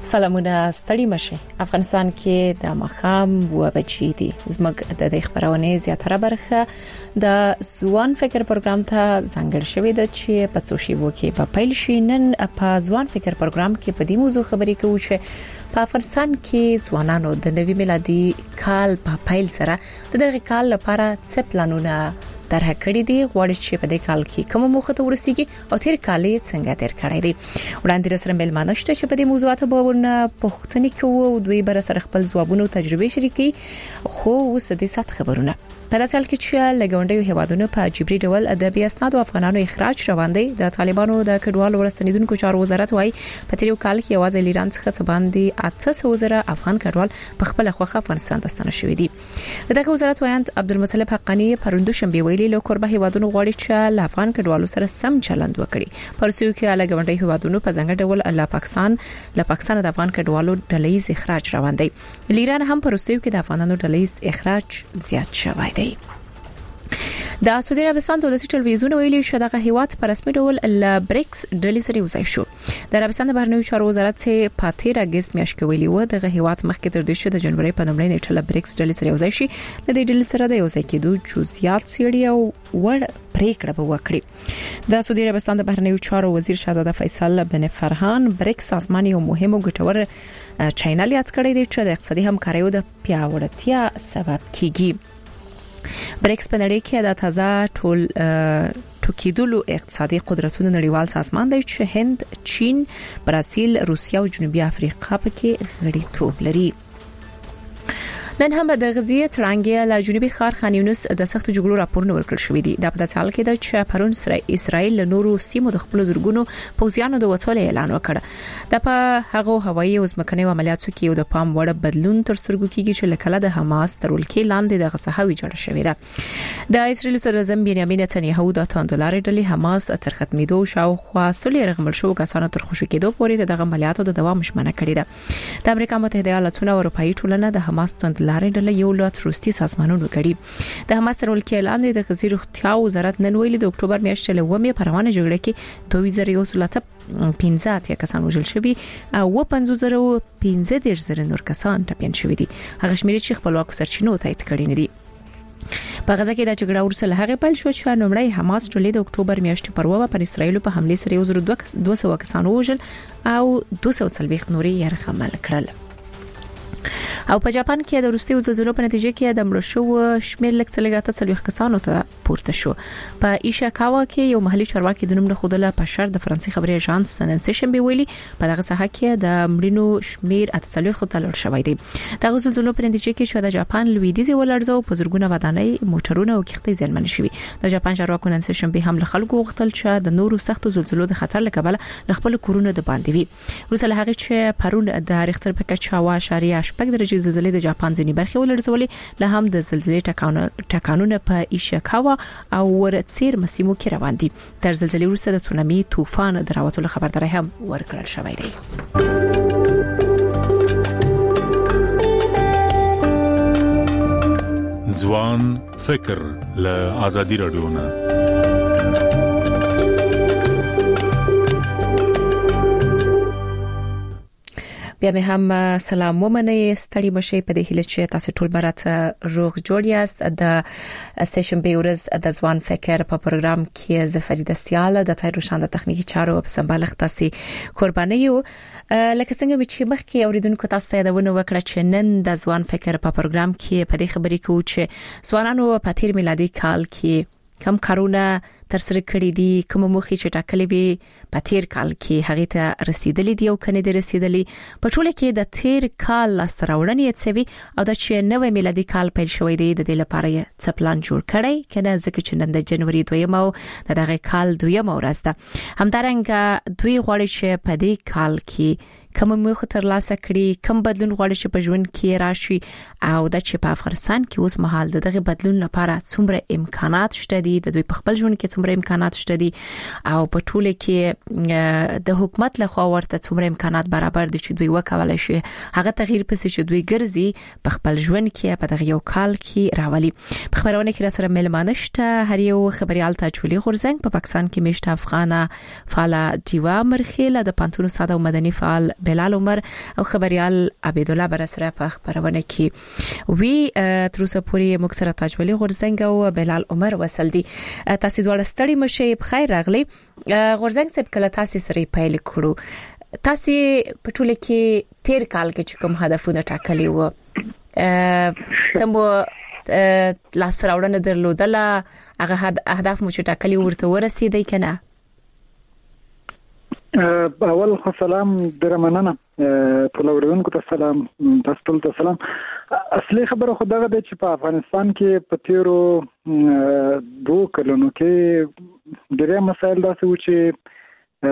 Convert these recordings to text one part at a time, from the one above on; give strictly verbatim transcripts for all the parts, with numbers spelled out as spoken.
سلامونه ستړي مشه. افغانستان کې د مخام و بچی دي زموږ د خبرونه زیاتره برخه د ځوان فکر پروګرام ته ځانګړی شوې ده چې په څو شیبو کې په پیل شي. نن په ځوان فکر پروګرام کې په دې موضوع خبرې کوو چې په افغانستان کې ځوانانو د نوي میلادي کال په پیل سره د دغه کال لپاره څه پلانونه طرح کړی دي، غواړي چې په دې کال کې کوم موخه ته ورسیږي او تیر کال یې څنګه تیر کړی دی. وړاندې سره ملمانه شته چې په دې موضوعاتو باندې پوښتنې کوو او دوی بر سره خپل ځوابونه او تجربې شریکي. خو اوس د دې سات خبرونه په داسې حال کې چې لګونډي هیوادونو په جبري ډول ادبي اسناد او افغانانو اخراج روان دي. د طالبانو د کډوالو ورستنیدونکو چارو وزارت وايي په تیرو کال کې یوازې ایران څخه باندې اته سوه زره افغان کډوال په خپل خوخه افغانستان ته ستنه شوي دي. دغه وزارت وایند عبدالمطلب حقانی پروندو شنبه ویلي له قربه هیوادونو غواړي چې له افغان کډوالو سره سم چلند وکړي. پرسیو کې لګونډي هیوادونو په ځنګړي ډول له پاکستان له پاکستان د افغان کډوالو ډلهیز اخراج روان دي. ایران هم پرسیو کې د افغانانو ډلهیز اخراج زیات شوی دی. د سعودي عربستان دولتي ټلویزیون ویلي چې دغه هیواد په رسمي ډول ل بریکس ډلې سره وځای شو. د عربستان د بهرنیو چارو وزارت چې په تیر اگست میاشت کې ویلي و دغه هیواد مخکې تر دې چې د جنوري په لومړۍ نیټه ل بریکس ډلې سره وځای شي د دې ډلې سره د وځای کېدو جزئیات څېړي او ور پریکړه به وکړي. د سعودي عربستان د بهرنیو چارو وزیر شهزاده فیصل بن فرحان بریکس سازمان یو مهم او ګټور چینل یاد کړی دی چې د اقتصادي همکاریو د پیاوړتیا سبب کیږي. بریکس په نړۍ کې د تازه ټول ټوکیدلو اقتصادي قدرتونو نړیوال سازمان دی چې هند، چین، برازیل، روسیا او جنوبي افریقا پکې غړیتوب لري. نن هم د غزیه ترانګیا له جنوبي ښار خان یونس د سختو جګړو راپورونه ورکړل شوې دي. د په داسې حال کې د چې پرون سره اسرائیل له نورو سیمو د خپل زورګونو پوځیانو د وټول اعلان وکړ. د په هغه هوایي او ځمکني عملیاتو کې یو د پام وړ بدلون تر سترګو کېږي چې لکه د حماس تر ولکې لاندې د غصهوي جوړ شوې ده. د اسرائیل سره زم بنیامین نتنیاهو د تاندولاري ډلې حماس تر ختمېدو شاوخوا سولې رغمل شو کسانو تر خوشی کېدو پورې د عملیاتو د دوام شمنه کړې ده. د امریکا متحده ایالاتونو او اروپאי ټولنه د حماس تاندولاري ډلې یو لوت روسي سازمانونو کړي. د حماس تر ولکې لاندې د غزي روغتیا وزارت نن ویلي د اکتوبر میاشتې له ومه په روانه جګړه کې دوه زره یو سل پنځه اتیا کسان وژل شوي او پنځه زره پنځه دېرش زره نور کسان ټپيان شوي دي. هغه شمېر چې خپلواک سرچینو تایید کړي نه دي. په غزه کې د جګړې ورسره هغه پیل شو چې نومړی حماس ټولې د اکتوبر میاشتې پر وبا پر اسرائیل په حمله سره یو زره دوه سوه کسان وژل او دوه سوه څلوېښت نوري يرغمل کړل. او په جاپان کې د روسي زلزلو په نتیجه کې د مړو شو شمېر لږ څه لږه څلوېښت کسانو ته پورته شو. په ایشیکاوا کې یو محلي چارواکي د نوم نه خوده په شر د فرانسې خبري اژانس نن سشنبه ویلي په دغه ساحه کې د مړینو شمېر اته څلوېښت ته لوړ شوی دی. د زلزلو په نتیجه کې چې د جاپان لویدیځ ولړزو په زرګونه ودانۍ موټرونه او کښتۍ زیانمن شوي. د جاپان چارواکو نن سشنبه هم له خلکو غوښتل چې د نورو سختو زلزلو د خطر لکبله خپل کورونه د باندې وي. روسله هغه چې پرون د ریختر په کچه وا اشاریه شپږ درجه زلزلې د جاپان ځینې برخې ولړزولې له هم د زلزلې ټکانونه په ایشیکاوا او ورڅیر مسیمو کې روان دي. تر زلزلې وروسته د تسونامي طوفان دراوتلو خبرداري هم ورکړل شوې ده. ځوان فکر له ازادي رادیو نه بیا مې هم سلام ومنئ. ستړي مشه په دې هیله چې تاسو ټول برات روغ جوړ یاست. د سیشن به ورځ د ځوان فکر په پروګرام کې زفریده سیاله د تای روشان د تخنیکی چارو په سمبالښت تاسو قرباني یو لکه څنګه چې مخکې اوریدونکو تاسو ته یادونه وکړه چې نن د ځوان فکر په پروګرام کې په دې خبرې کوو چې ځوانانو په تیر میلادي کال کې کم کارونه تر سره کړی دي، کوم مخې چې ټاکلې وي په تیر کال کې هغه ته رسیدلې دي او کني دي رسیدلې. په ټوله کې د تیر کال لاستراوړنې څه وي او د چې نوې میلادي کال پیل شوی دی د دې لپاره څه پلان جوړ کړی کنه ځکه چې نن د جنوري دویمه او د دغه کال دویمه ورځ ده. همدارنګه دوی غواړي چې په دې کال کې کوم موخه ترلاسه کړي، کوم بدلون غواړي چې په ژوند کې راشي او د چې په افغانستان کې اوس مهال دغه بدلون لپاره څومره امکانات شته دي، د دوی په خپل ژوند کې څومره امکانات شته دي او په ټوله کې د حکومت له خوا ورته څومره امکانات برابر دي چې دوی وکولای شي هغه تغییر پسې چې دوی ګرځي په خپل ژوند کې په دغه یو کال کې راولي. په خبرونه کې را سره ملمانه شته هر یو خبريال تجویلی غورزنګ په پاکستان کې میشته افغانه فعال دیوا مرخیله د پانتونو ساده او مدني فعال بلال عمر او خبريال عبد الله برسره په خبرونه کې وی تر اوسه پورې مکسره تاجولي غورزنګ او بلال عمر وصل دي. تاسو دواړه ستړي مشه په خیر راغلي. غورزنګ سب کله تاسو سره پیل کړو. تاسو په ټوله کې تیر کال کې کوم هدفونه ټاکلي وو؟ سمو لاس راوړنه درلودله، هغه اهداف مو چې ټاکلي ورته ورسېدی کنه؟ اول خو سلام درمننه ټول اورونکو ته سلام، تاسو ټول ته سلام. اصلي خبره خو دغه ده چې په افغانستان کې په تیرو دوه کلونو کې ډېر مسایل داسې و چې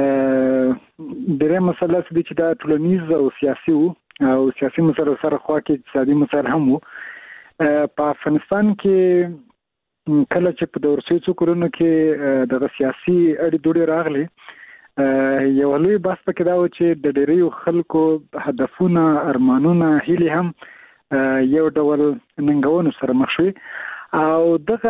ډېر مسایل داسې دي چې دا ټولنیز او سیاسي وو او سیاسي مسایل سره خوا کې اقتصادي مسایل هم وو. په افغانستان کې کله چې په دورسي څو کلونو کې دغه سیاسي اړې دوړې راغلي، یو لوی بحث پکې دا و چې د ډېریو خلکو هدفونه، ارمانونه، هیلې هم یو ډول ننګونو سره مخ شوي او دغه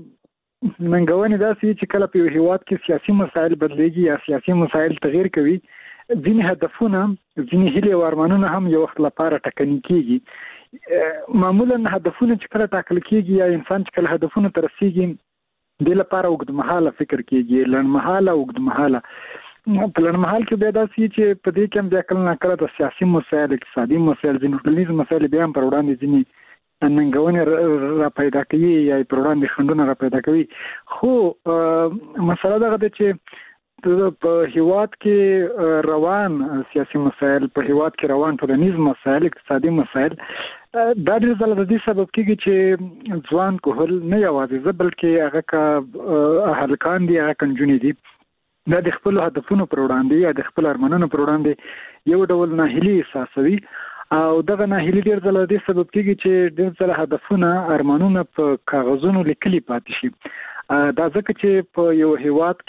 ننګونې داسې چې کله په یو هیواد کې سیاسي مسایل بدلیږي یا سیاسي مسایل تغیر کوي، ځینې هدفونه، ځینې هیلې او ارمانونه هم یو وخت لپاره ټاکني کېږي. معمولا هدفونه چې کله ټاکل کېږي یا انسان چې کله هدفونه ته رسېږي د لپاره اوږدمهاله فکر کېږي، لنډمهاله اوږدمهاله. په لنډمهال کې بیا داسې چې په دې کې هم بیا کله ناکله د سیاسي مسایل، اقتصادي مسایل، ځینې ټولنیز مسایل بیا هم پر وړاندې ځینې ننګونې را پیدا کوي یا پر وړاندې خنډونه را پیدا کوي. خو مسله دغه ده چې په هیواد کې روان سیاسي مسایل، په هیواد کې روان ټولنیز مسایل، اقتصادي مسایل، دا ډېر ځله د دې سبب کېږي چې ځوان کوهل نه یوازې زه بلکې هغه که هلکان دي، هغه که نجونې دي، دا د خپل هدفونو پر وړاندې یا د خپل ارمانونو پر وړاندې یو ډول ناهیلي احساسوي او دغه ناهیلي ډېر ځله د دې سبب کېږي چې ډېر ځله هدفونه، ارمانونه په کاغذونو لیکلي پاتې شي. دا ځکه چې په یو هیواد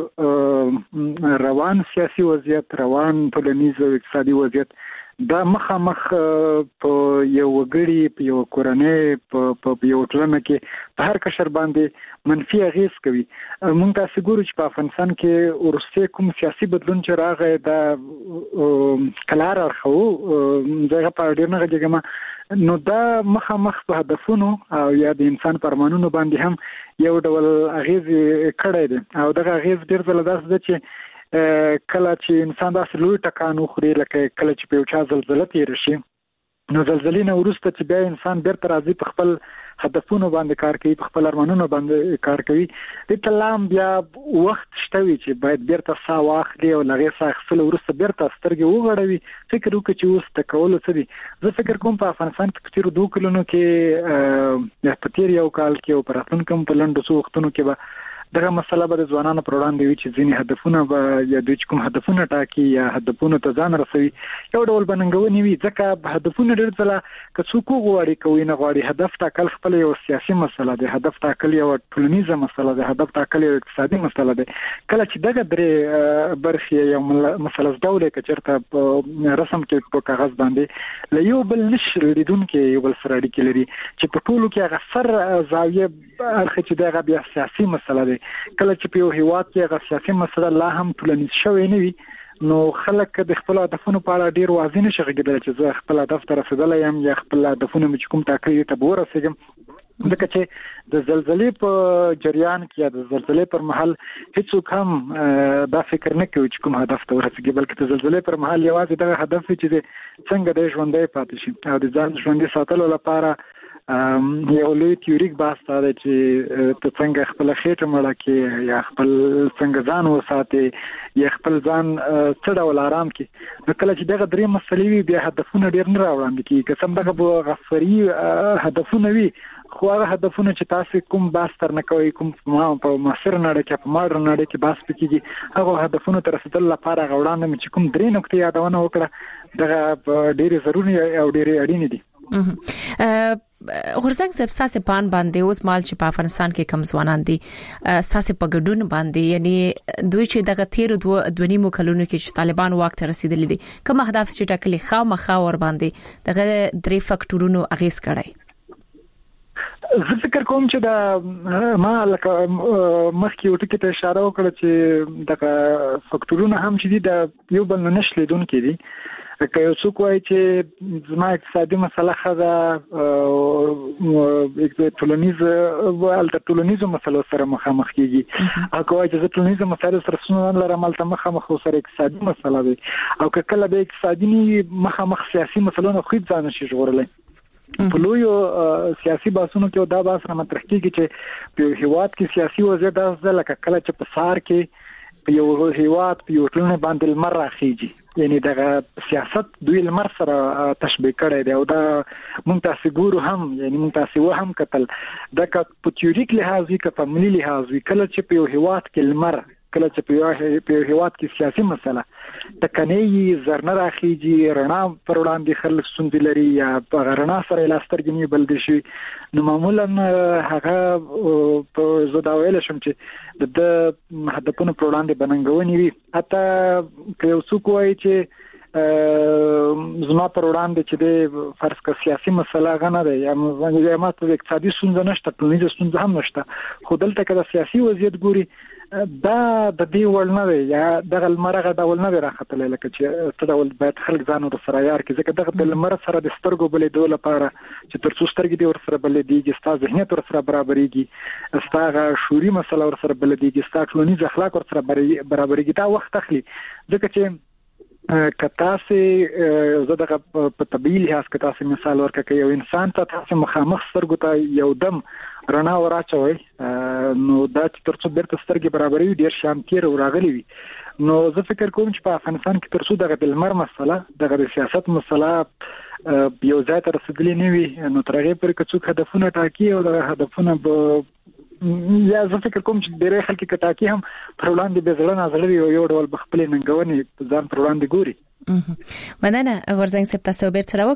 کې روان سیاسي وضعیت، روان ټولنیز او اقتصادي وضعیت دا مخامخ په یو وګړي، په یو کورنۍ، په یو ټولنه کې په هر کشر باندې منفي اغیز کوي. مونږ تاسو ګورو چې په افغانستان کې ورسته کوم سیاسي بدلون چې راغی دا کلار اړخو ځکه په ډیر نه غږیږم، نو دا مخامخ په هدفونو او یا د انسان په ارمانونو باندې هم یو ډول اغیز کړی دی او دغه اغیز ډیر ځله داسې ده چې کله چې انسان داسې لوی ټکان وخوري، لکه کله چې په یو چا زلزله تېره شي، نو زلزلې نه وروسته چې بیا انسان بیرته راځي په خپل هدفونو باندې کار کوي، په خپل ارمانونو باندې کار کوي، دې ته لا هم بیا وخت شته وي چې باید بیرته ساه واخلي او له هغې ساه اخیستلو وروسته بیرته سترګې وغړوي، فکر وکړي چې اوس د کولو څه دي. زه فکر کوم په افغانستان کې په تېرو دوه کلونو کې، په تېر یو کال کې او په راتلونکي هم په لنډو څو وختونو کې به دغه مسله به د ځوانانو پر وړاندې وي چې ځینې هدفونه به یا دوی چې کوم هدفونه ټاکي یا هدفونو ته ځان رسوي یو ډول به ننګونې وي. ځکه هدفونه ډېر ځله که څوک وغواړي کوي نه غواړي، هدف ټاکل خپله یو سیاسي مسله ده، هدف ټاکل یو ټولنیزه مسله ده، هدف ټاکل یو اقتصادي مسله ده. کله چې دغه درې برخې یو مثلث ډول که چېرته په رسم کې په کاغذ باندې له یو بل نشي لیدونکي یو بل سره اړیکې لري چې په ټولو کې هغه سر زاویه اړخ چې دی هغه بیا سیاسي مسله ده. کله چې په یو هیواد کې هغه سیاسي مسله لا هم ټولنیز شوی نه وي، نو خلک د خپل هدفونو په اړه ډیر واضح نشي غږېدلی چې زه خپل هدف ته رسېدلی یم یا خپل هدفونه مې چې کوم ټاکلي ته به ورسېږم. ځکه چې د زلزلې په جریان کې یا د زلزلې پر مهال هیڅوک هم دا فکر نه کوي چې کوم هدف ته ورسېږي، بلکې د زلزلې پر مهال یوازې دغه هدف وي چې څنګه دی ژوندی پاتې شي او د ځان ژوندي ساتلو لپاره یو لوی تیوریک بحث دا دی چې ته څنګه خپل خېټه مړه کړې یا خپل څنګه ځان وساتې یا خپل ځان څه ډول آرام کړې. نو کله چې دغه درې مسلې وي بیا هدفونه ډېر نه راوړاندې کېږي. که څه دغه به غفري هدفونه وي، خو هغه هدفونه چې تاسو کوم بحث تر نه کوئ، کوم په معاصره نړۍ کې په ماډرن نړۍ کې بحث پکېږي، هغه هدفونو ته رسېدل لپاره هغه وړاندې مې چې کوم درې نقطې یادونه وکړه دغه ډېرې ضروري او ډېرې اړینې دي. غورزنګ صاحب ستاسو پان باندې اوس مال چې په افغانستان کې کم ځوانان دي ستاسو په ګډون باندې، یعنی دوی چې دغه تیر دوه دونیمو کلونو کې چې طالبان واک ته رسیدلي دي، کوم اهداف چې ټاکلي خامخا ور باندې دغه درې فاکټورونو اغیز کړی؟ زه فکر کوم چې دا ما لکه مخکې یو ټکي ته اشاره وکړه چې دغه فاکټورونه هم چې دي د یو بل نه نشلیدونکي دي. که یو څوک وایي چې زما اقتصادي مسله خدا ټولنیز ولته ټولنیزو مسلو سره مخامخ کیږي او کوي چې ټولنیزو مسلو سره څنګه لرم ملته مخامخ سره اقتصادي مسله وي او که کله به اقتصادي مخامخ سیاسي مسلو نه خو ځان شي ژغورلای په لویو سیاسي بحثونو کې دا بحث نه مطرح کیږي چې په هیواد کې سیاسي وضعیت داسې لکه کله چې په سار کې په یو هیواد په یو ټولنه باندې لمر راخیږي یعنی دغه سیاست دوی لمر سره تشبیه کړی دی او دا مونږ تاسو ګورو هم یعنی مونږ تاسو هم کتل دا که په تیوریک لحاظ وي که په عملي لحاظ وي کله چې په یو هیواد کې لمر کله چې په یو هیواد کې سیاسي مسله تکنې زرنه راخیږي رڼا پر وړاندې خلک ستونزې لري یا په رڼا سره لاسترګنی بل دي شي نو معمولا هغه په زدا ویل شم چې د هدفونو پر وړاندې بننګونی وي حتی که یو څوک وایي چې زما پر وړاندې چې د فرض کا سیاسي مسله غنه ده یا ماته اقتصادي ستونزه نشته ټولنیزه ستونزه هم نشته خو دلته که د سیاسي وضعیت ګوري دا د دې ول نه دی یا دغه لمرغه ډول نه راختلې لکه چې څه ډول باید خلک ځان ور سره یار کې ځکه دغه د لمر سره د سترګو بلې ډول لپاره چې تر څو سترګې دی ور سره بلې دیږي ستاسو ذهنیت ور سره برابرېږي ستاسو شعوري مسله ور سره بلې دیږي ستاسو ټولنیز اخلاق ور سره برابرېږي دا وخت اخلي ځکه چې کتا سي زه دغه په طبيعي لحاظ کتا سي مثال ورکړم یو انسان ته تاسو مخامخ سترګو ته یو دم رڼا وراچوي نو دا چې تر څو بیرته سترګې برابرې ډیر شام تیر وراغلي وي نو زه فکر کوم چې په افغانستان کې تر څو دغه د لمر مسله دغه د سیاست مسله یو ځای ته رسیدلې نه وي نو تر هغه پورې که څوک هدفونه ټاکي او دغه هدفونه به یا زه فکر کوم چې ډېر خلک کټاکي هم پر وړاندې به ځلنه ازلوي او یو ډول بخپل ننګونی ځان پر وړاندې ګوري مننه غورځنګ سپ تاسو به تر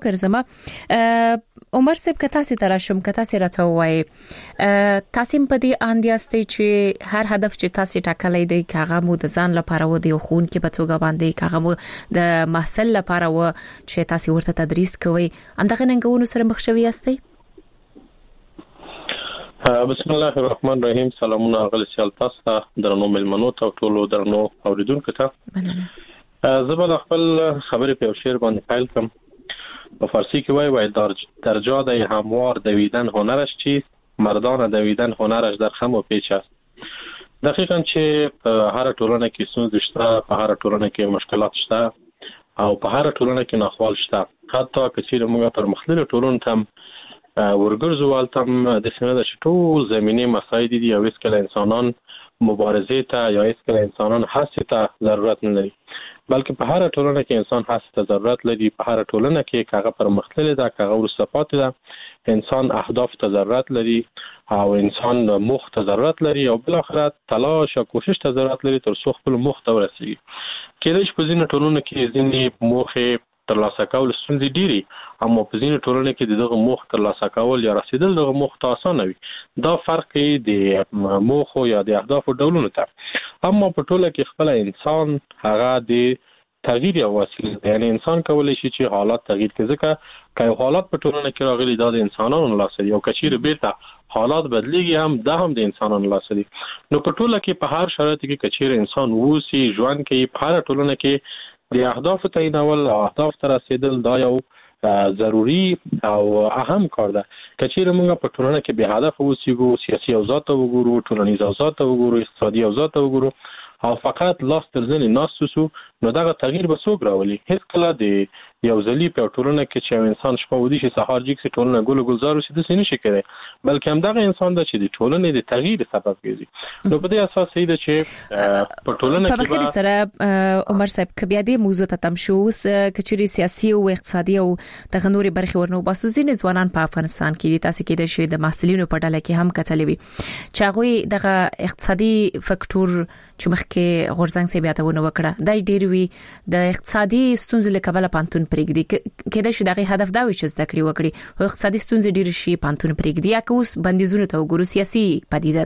وګرځم عمر سپ کتا سي تراشم کتا سي راته وای تاسو په دې اندیاستي چې هر هدف چې تاسو ټاکلې دی کاغه مو د ځان لپاره و دی خون کې په توګه باندې کاغه مو د محصل لپاره و چې تاسو ورته تدریس کوي همدغه ننګونو سره مخ شوي یاستئ بسم الله الرحمن الرحیم سلامونه غل سیال تاسو درنو ملمنو ته ټولو درنو اوریدونکو ته زبر خپل خبرې په شعر باندې فایل کوم په فارسی کې وای وای در درجا د هموار دویدن هنرش چیست مردان دویدن هنرش در خم و پیچ است دقیقاً چې په هر ټولنه کې ستونزې شته په هر ټولنه کې مشکلات شته او په هر ټولنه کې ناخوال شته حتی کثیر موږ پر مختلف ټولنو تم ورګرځو والتم د سینه د ټول زمینی مسایل دي او اسکل انسانان مبارزه ته یا اسکل انسانان حس ته ضرورت نه لري بلکې په هر ټولنه کې انسان حس ته ضرورت لري په هر ټولنه کې کاغه پر مختلف ده کاغه ورصفات ده انسان اهداف ته ضرورت لري او انسان مخ ته ضرورت لري او بل اخر تلاش او کوشش ته ضرورت لري تر څو خپل مخ ته ورسیږي کله چې په ځینې ټولنو کې ځینې موخه ترلاسه کول ستونزې ډېری اما په ځینې ټولنو کې دغه موخ ترلاسه کول یا رسیدل دغه موخ ته اسانه وي دا فرق دی د موخ یا د اهداف ډولونو ته اما په ټوله کې خپل انسان هغه د تغییر یو وسیله ده یعنی انسان کولای شي چې حالات تغییر کړي ځکه که حالات په ټولنه کې راغلي د انسانانو لاس دی او کچیر بیرته حالات بدلیږي هم دا هم د انسانانو لاس دی نو په ټوله کې په هر شرایط کې کچیر انسان ووسی ژوند کې په هر ټولنه کې د اهداف تعینول او اهداف تر رسیدل دا یو ضروری او اهم کار ده کچیر موږ په ټولنه کې به هدف وسیګو سیاسي اوضاع ته وګورو ټولنیز اوضاع ته وګورو اقتصادي اوضاع ته وګورو او فقط لاس تر ځنې ناسوسو نو دغه تغییر به څوک راولي هیڅ کله د یو ځلی په ټولنه کې چې انسان شپه ودی شي سهار جګ سي ټولنه ګل ګلزار شي د سینې شي کړي بلکې هم دغه انسان د چې د ټولنې د تغییر سبب ګرځي نو په دې اساس دی چې په ټولنه کې په بخیر سره عمر صاحب کبیا دې موضوع ته تم شو کچري سیاسي او اقتصادي او د غنوري برخي ورنو باسوزین ځوانان په افغانستان کې تاسو کې د شوی د محصلینو په ډله کې هم کتلې وي چې هغه دغه اقتصادي فاکټور چې مخکې غورځنګ سي بیا ته ونه وکړه دای ډیر وی د اقتصادي ستونزې له کبله پانتون پرېږدي کېدای شي دغه هدف دا وي چې زده کړې وکړي او اقتصادي ستونزې ډیر شي پانتون پرېږدي یا که اوس بندیزونه ته وګورو سیاسي پدیده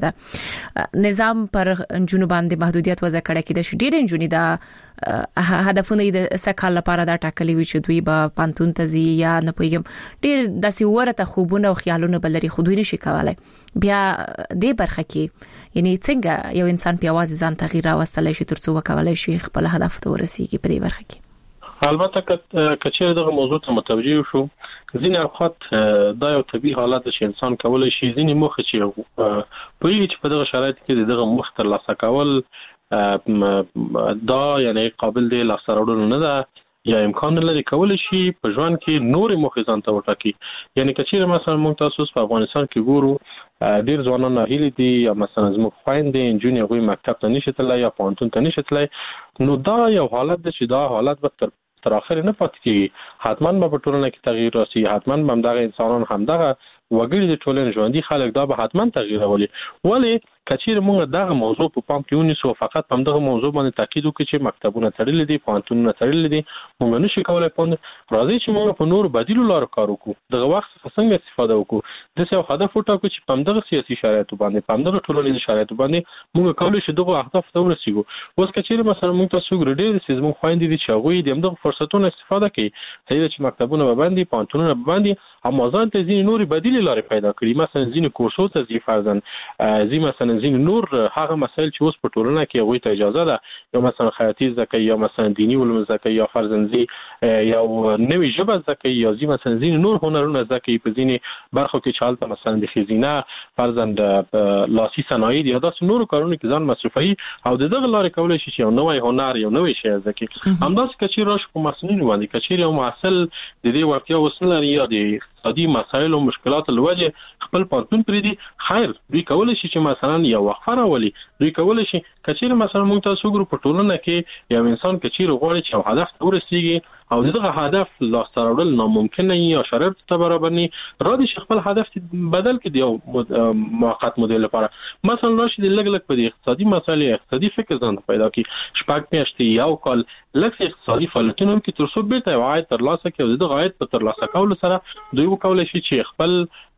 ده نظام پر جنوب باندې محدودیت وضع کړه کېدای شي ډیر جنونی دا هدفونه د سکهال لپاره دا ټاکلي وي چې دوی به پانتون ته ځي یا نه پوهیږم ډیر داسې ورته خوبونه او خیالونه بلري خو دوی نشي کولای بیا دې برخه کې یعنی څنګه یو انسان په आवाज ځان تغییر راوستلای شي ترڅو وکولای شي خپل هدف ته ورسیږي په دې برخه کې البته کچې دغه موضوع ته متوجه شو ځینې اوقات دا یو طبيعي حالت چې انسان کولای شي ځینې موخه چې په یوه چې په دغه شرایط کې دغه مخ تر لاسه کول دا یعنی قابل دی لاسته راوړل نه ده یا امکان لري کولای شي په ژوند کې نور موخې ځان ته وټاکي. یعنی کچې مثلا موږ تاسو په افغانستان کې ګورو ډیر ځوانان هیلې دي یا مثلا زموږ خويندې انجونې غوي مکتب ته نشي تللی یا پوهنتون ته نشي تللی، نو دا یو حالت دی چې دا حالت به تر تر اخر نه پاتې کیږي. حتما به په ټولنه کې تغییر راسي، حتما به همدغه انسانان همدغه وګړي د ټولنې ژوندۍ خلک دا به حتما تغییر راولي. ولی کچیر موږ دغه موضوع په پام کې ونیسو، فقط هم دغه موضوع باندې تاکید وکړو چې مکتبونه تړلي دي، پوهنتونونه تړلي دي، موږ نشو کولای پوند راځي چې موږ په نور بدیلو لارو کار وکړو، دغه وخت څنګه استفاده وکړو، د څه هدف وټاکو چې په دغه سیاسي شرایطو باندې په دغه ټولنیز شرایطو باندې موږ کولای شو دغه اهداف ته ورسیږو. اوس کچیر مثلا موږ تاسو ګرډې د سیزمو خويندې دي چې هغه د دغه فرصتونو استفاده کوي، صحیح چې مکتبونه باندې پوهنتونونه باندې اما ځان ته ځینې نوري بدیلې لارې پیدا کړي، مثلا ځینې کورسو ته ځي فرضاً ځي مثلا ځینې نور هغه مسایل چې اوس په ټولنه کې هغوی ته اجازه ده، یا مثلا خیاطي زده کوي یا مثلا دینی علوم زده کوي یا فرضاً ځي یو نوې ژبه زده کوي یا ځي مثلا ځینې نور هنرونه زده کوي په ځینې برخو کې چې هلته مثلا د ښځینه فرضاً د لاسي صنایع یا داسې نورو کارونو کې ځان مصرفوي او د دغه لارې کولی شي چې یو نوی هنر یو نوی شی زده کړي. همداسې که چېرې راشو په محصلینو باندې که چېرې یو محصل د دې وړتیا اوس نه لري یا د اقتصادي مسایلو او مشکلاتو له وجې خپل پوهنتون پرېږدي، خیر دوی کولی شي چې مثلا یو وقفه راولي، دوی کولی شي که چېرې مثلا موږ تاسو وګورو په ټولنه کې یو انسان که چېرې غواړي چې یو هدف ته ورسېږي او دغه هدف لاسته راوړل ناممکن یا شرایط ته برابر نه، را دي خپل هدف بدل کړي یو موقت مودې لپاره. مثلا راشي د لګ لګ په دې اقتصادي مسایل اقتصادي فکر ځان پیدا کړي، شپږ میاشتې یو کال لکه اقتصادي فعالیتونه کې تر څو بیرته عاید ترلاسه کړي، دغه عاید په ترلاسه کولو سره دوی وکولای شي چې خپل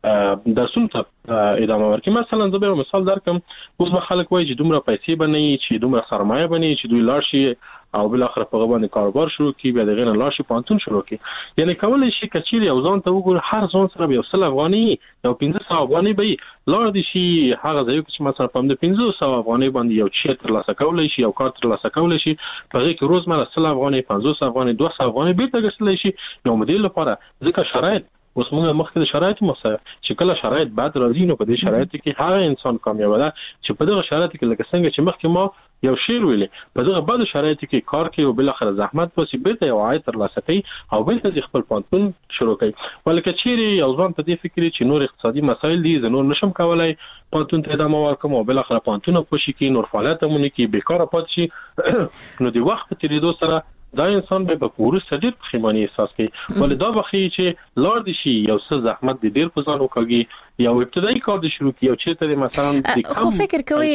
درسونه ته ادامه ورکړي. مثلا زه به مثال درکم، اوس به خلک وایي چې دومره پیسې بنئ چې دومره سرمایه بنئ چې دوی لاړ شي او بل اخر په غوښنه کاروبار شروع کړي، بیا دغه نه لاړ شي پوهنتون شروع کړي. یعنی کولای شي که چیرې یو ځان ته وګوري هر ځان سره یو سل افغاني یو پنځه سوه افغاني به لاړ دي شي هغه ځای چې مثلا په د پنځه سوه افغاني باندې یو شی ترلاسه کولای شي، یو کار ترلاسه کولای شي، په هغې کې روزمره سل افغاني پنځوس افغاني دوه سوه افغاني بیرته ګټلی شي یو مدیر لپاره. ځکه شرایط اوس موږ مخکې د شرایطو مسایل چې کله شرایط بد راځي نو په دې شرایطو کې هغه انسان کامیاب ده چې په دغه شرایطو کې لکه څنګه چې مخکې ما یو شعر ویلې په دغه بدو شرایطو کې کار کوي او بل اخر زحمت پسې بیرته یو عاید ترلاسه کوي او بیرته خپل پوهنتون شروع کوي. ولکه چیرې یو ځان ته دې فکر چې نور اقتصادي مسایل دي زه نور نشم کولای پوهنتون ته ادامه ورکوم او بل اخر پوهنتون پوښي کې نور فعالیتونه کې بیکاره پاتې شي نو د وخت په تیریدو سره دا انسان به په وروسته ډېر پښیماني احساس کوي. ولې دا بخي چې لاړ دي شي یو څه زحمت دي ډېر په ځان وکړي یو ابتدایي کار د شروع کی یو چیرته مثلا د خو فکر کوي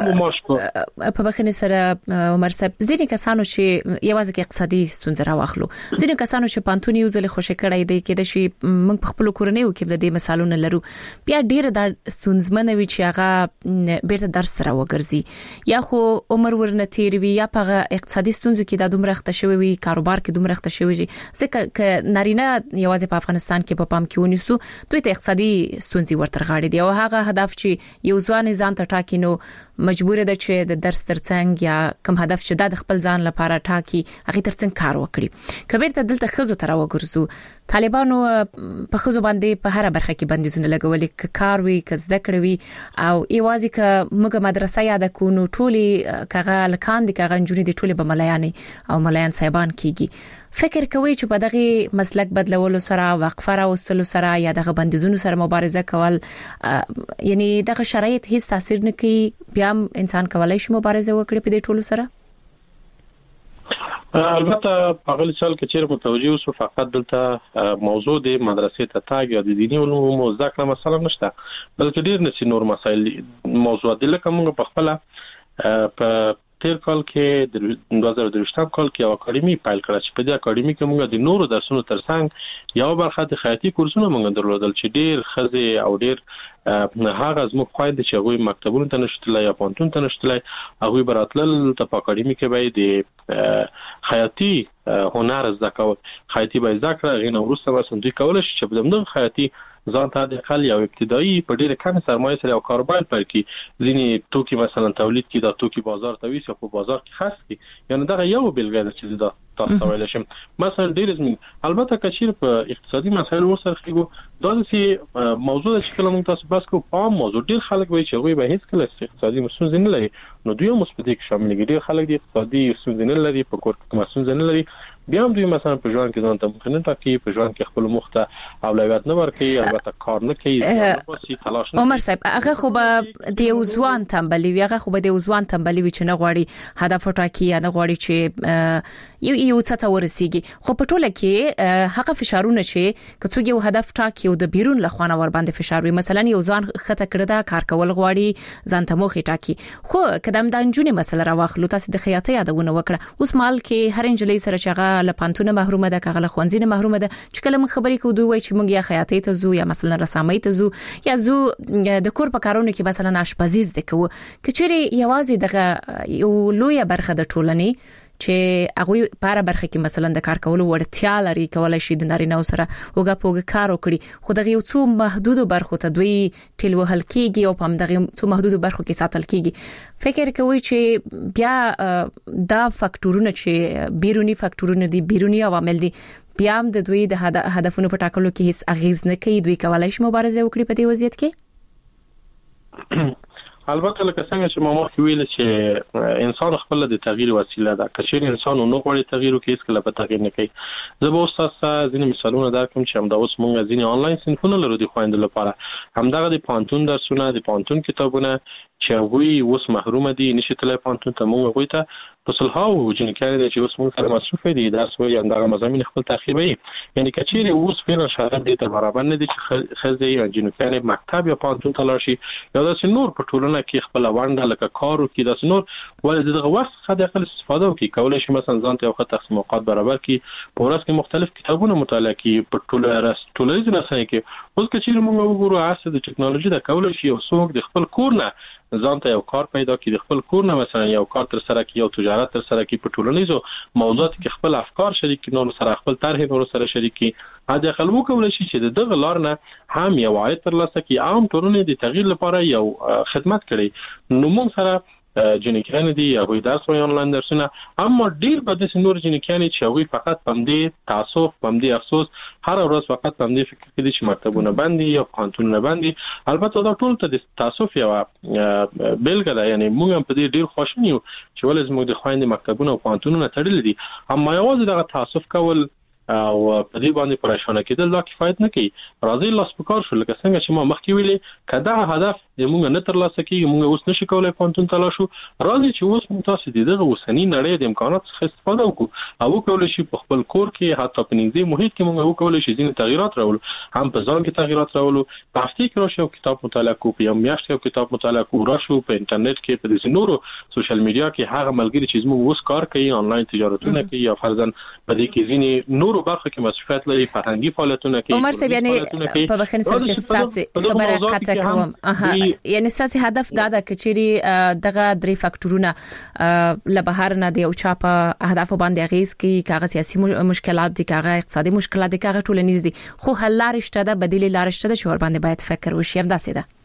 په بخنه سره عمر صاحب ځینې کسانو چې یوازې کې اقتصادي ستونزې راوخلو، ځینې کسانو چې پانتونی یو ځل خوشی کړای دی کې د شي موږ په خپل کورنیو کې د دې مثالونه لرو، بیا ډېر د ستونزمن وي چې هغه بیرته درس را وګرځي یا خو عمر ورنه تیر وي یا په اقتصادي ستونزو کې د دومره خته شوی وي کاروبار کې دومره خته شوی وي. ځکه ک نارینه یوازې په افغانستان کې په پام کې ونیسو دوی ته اقتصادي ستونزې ورتر غاړي دی او هغه هدف چې یو ځوان ځان ته ټاکي نو مجبور ده چې د درس ترڅنګ یا کوم هدف چې د خپل ځان لپاره ټاکي هغه ترڅنګ کار وکړي. کبیر ته دلته خزو تر وګرځو طالبانو په خزو باندې په هر برخه کې بندیزونه لګولې ک کار وی ک زده کړې وی او ایوازي ک موږ مدرسې یاد کو نو ټولي کغه لکان دي کغه جوړې دي ټولي به ملایاني او ملایان صاحبان کیږي. فکر کوي چې په دغه مسلک بدلولو سره وقفه راوستلو سره یا دغه بندیزونو سره مبارزه کول یعنی دغه شرایط هیڅ تاثیر نه کوي، بیا انسان کولای شي مبارزه وکړي په دې ټولو سره؟ البته په غل چل کې چیرې متوجه اوسو فقط دلته موضوع د مدرسې ته تاګ یا د دینی علومو زده کړه مثلا نشته، بلکې ډیر نسی نور مسایل موضوع دي. لکه موږ په خپل په تیر کال کې د دوه زره درویشتم کال کې یو اکاډمي فایل کړه چې په دې اکاډمي کې موږ د نورو درسونو ترڅنګ یو برخه د خیاطي کورسونه موږ درلودل چې ډیر خزه او ډیر هغه زموږ خويند چې هغه مکتبونو ته نشټلای یا پونتون ته نشټلای هغه براتل ته په اکاډمي کې به د خیاطي هنر زده کول خیاطي به زده کړه غوښنه ورسره وسندې کول شي چې په دغه خیاطي ځان ته د خل یو ابتدایي په ډیره کم سرمایه سره یو کاروبار پیل کړي ځینې توکي مثلا تولید کړي دا توکي بازار ته ویسي په بازار کې خاص کړي یعنی دا یو بیلګه ده چې دا تاسو ویل شم مثلا ډیر زمين البته کچیر په اقتصادي مسایلو ورسره خېګو دا چې موضوع چې کله موږ تاسو بس کو په موضوع ډیر خلک وایي چې غوي به هیڅ کله اقتصادي مسوز نه لري نو دوی مثبت کې شامل دي ډیر خلک د اقتصادي مسوز نه لري په کور کې مسوز نه لري بیا هم دوی مثلا په ژوند کې ځان ته مخنه ټاکي په ژوند کې خپل مخته اولویت نه ورکوي البته کار نه کوي تلاش نه عمر صاحب هغه خو به د وزوان تنبلي وي هغه خو به د وزوان تنبلي وي چې نه غواړي هدف ټاکي نه غواړي چې یو یو څه ته ورسیږي خو په ټوله کې هغه فشارونه چې کڅوږي یو هدف ټاکي او د بیرون لخوانه ور باندې فشار وي مثلا یو ځان خطه کړه دا کار کول غواړي ځان ته موخه ټاکي خو قدم د انجونې مسله راوخلو تاسو د خیاطۍ یادونه وکړه اوس مال کې هر انجلۍ سره چغه لپانتونه محرومه ده کغه خوانځینه محرومه ده چې کله موږ خبرې کوو دوی وایي چې موږ یا خیاطۍ ته زو یا مثلا رسامۍ ته زو یا زو د کور په کارونو کې مثلا آشپزي زده کوو کچېری یوازې دغه یو لوی برخه د ټولنې چې هغه په برخه کې مثلا د کار کولو ورتیا لري کولای شي د نارینه سره وګه پوګه کار وکړي خو دغه یو څو محدود برخو ته دوی ټیل وهل کیږي او په دغه څو محدود برخو کې ساتل کیږي فکر کوي چې بیا دا فاکټورونه چې بیرونی فاکټورونه دي بیرونی عوامل دي بیا هم د دوی د هدفونو په ټاکلو کې هیڅ اغیز نه کوي دوی کولای شي مبارزه وکړي په دې وضعیت کې البته لکه څنګه چې ما مخکې ویل چې انسان خپل د تغییر وسیله ده کچېر انسان نو غواړي تغییر وکړي هیڅ کله به تغییر نه کوي زه به تاسو ځینې مثالونه درکوم چې همدا اوس موږ ځینې آنلاین صنفونه لرو د خويندو لپاره همدغه د پانتون درسونه د پانتون کتابونه چې وی اوس محروم دي نشي تلای پانتون ته موږ غوي ته پسلهاو جنکاري چې اوس موږ سره مصروف دي درس وی همدغه مضامین خپل تخریبي یعنی کچېر اوس فعلا شرایط د برابر نه دي چې خزي جنکاري مکتب یا پانتون تلاشي یا د نور په ټولنه کې خپل وانډه لکه کارو کې د نور ولې دغه وخت خدای خپل استفاده وکړي کولای شي مثلا ځان ته یو خط تقسیم اوقات برابر کړي په ورځ کې مختلف کتابونه مطالعه کړي په ټوله راس ټولنیز رسنۍ کې اوس کچېر موږ وګورو عصر د ټکنالوژي د کولای شي یو څوک د خپل کور نه ځان ته یو کار پیدا کړي د خپل کور نه مثلا یو کار تر سره کړي او تجارت تر سره کړي په ټولنیزو موضوعات کې خپل افکار شریک کړي نو سره خپل طرح نور سره شریک کړي هدا خلکو کولای شي چې دغه لار نه هم یو عاید تر لاسه کړي عام ټولنې د تغییر لپاره یو خدمت کړي نو موږ سره جنکان دي هغه درس وای آنلاین درسونه اما ډیر به د نور جنکان چې هغه فقط پمدې تعصب پمدې افسوس هر ورځ فقط پمدې فکر کوي چې مکتبونه باندې یا قانونونه باندې البته دا ټول ته د تعصب یو بلګه ده یعنی موږ په دې ډیر خوشاله یو چې ولې موږ د خويندې مکتبونه او قانونونه تړل دي اما یوازې دغه تعصب کول او په دې باندې پریشان کېدل لا کفایت نه کوي راځي لاس پکار شو لکه څنګه چې ما مخکې ویلې کدا هدف موږ نه تر لاسه کیږي موږ اوس نشو کولای پانتون تلاشو راځي چې اوس موږ تاسو دغه وسنی نړۍ د امکانات څخه استفاده وکړو او کولای شي په خپل کور کې حتی په نږدې محیط کې موږ کولای شي ځینې تغیرات راولو هم په ځان کې تغیرات راولو په هفته کې راشو کتاب مطالعه کوو په میاشت کې کتاب مطالعه کوو راشو په انټرنیټ کې په دې نورو سوشل میډیا کې هغه ملګری چې موږ اوس کار کوي آنلاین تجارتونه کوي یا فرضاً په دې کې ځینې نورو برخو کې مسؤلیت لري فرهنګي فعالیتونه کوي عمر صاحب یعنی په بخښنه سره چې تاسو خبره قطع کوم اها یعنی ساسي هدف دا ده کچېری دغه درې فاکټورونه له بهر نه دی او چا په اهداف باندې غیز کوي کاغه سیاسي مشکلات دي کاغه اقتصادي مشکلات دي کاغه ټولنیز دي خو حل لارشته ده بدیل لارشته ده چې ور باندې باید فکر وشي هم داسې ده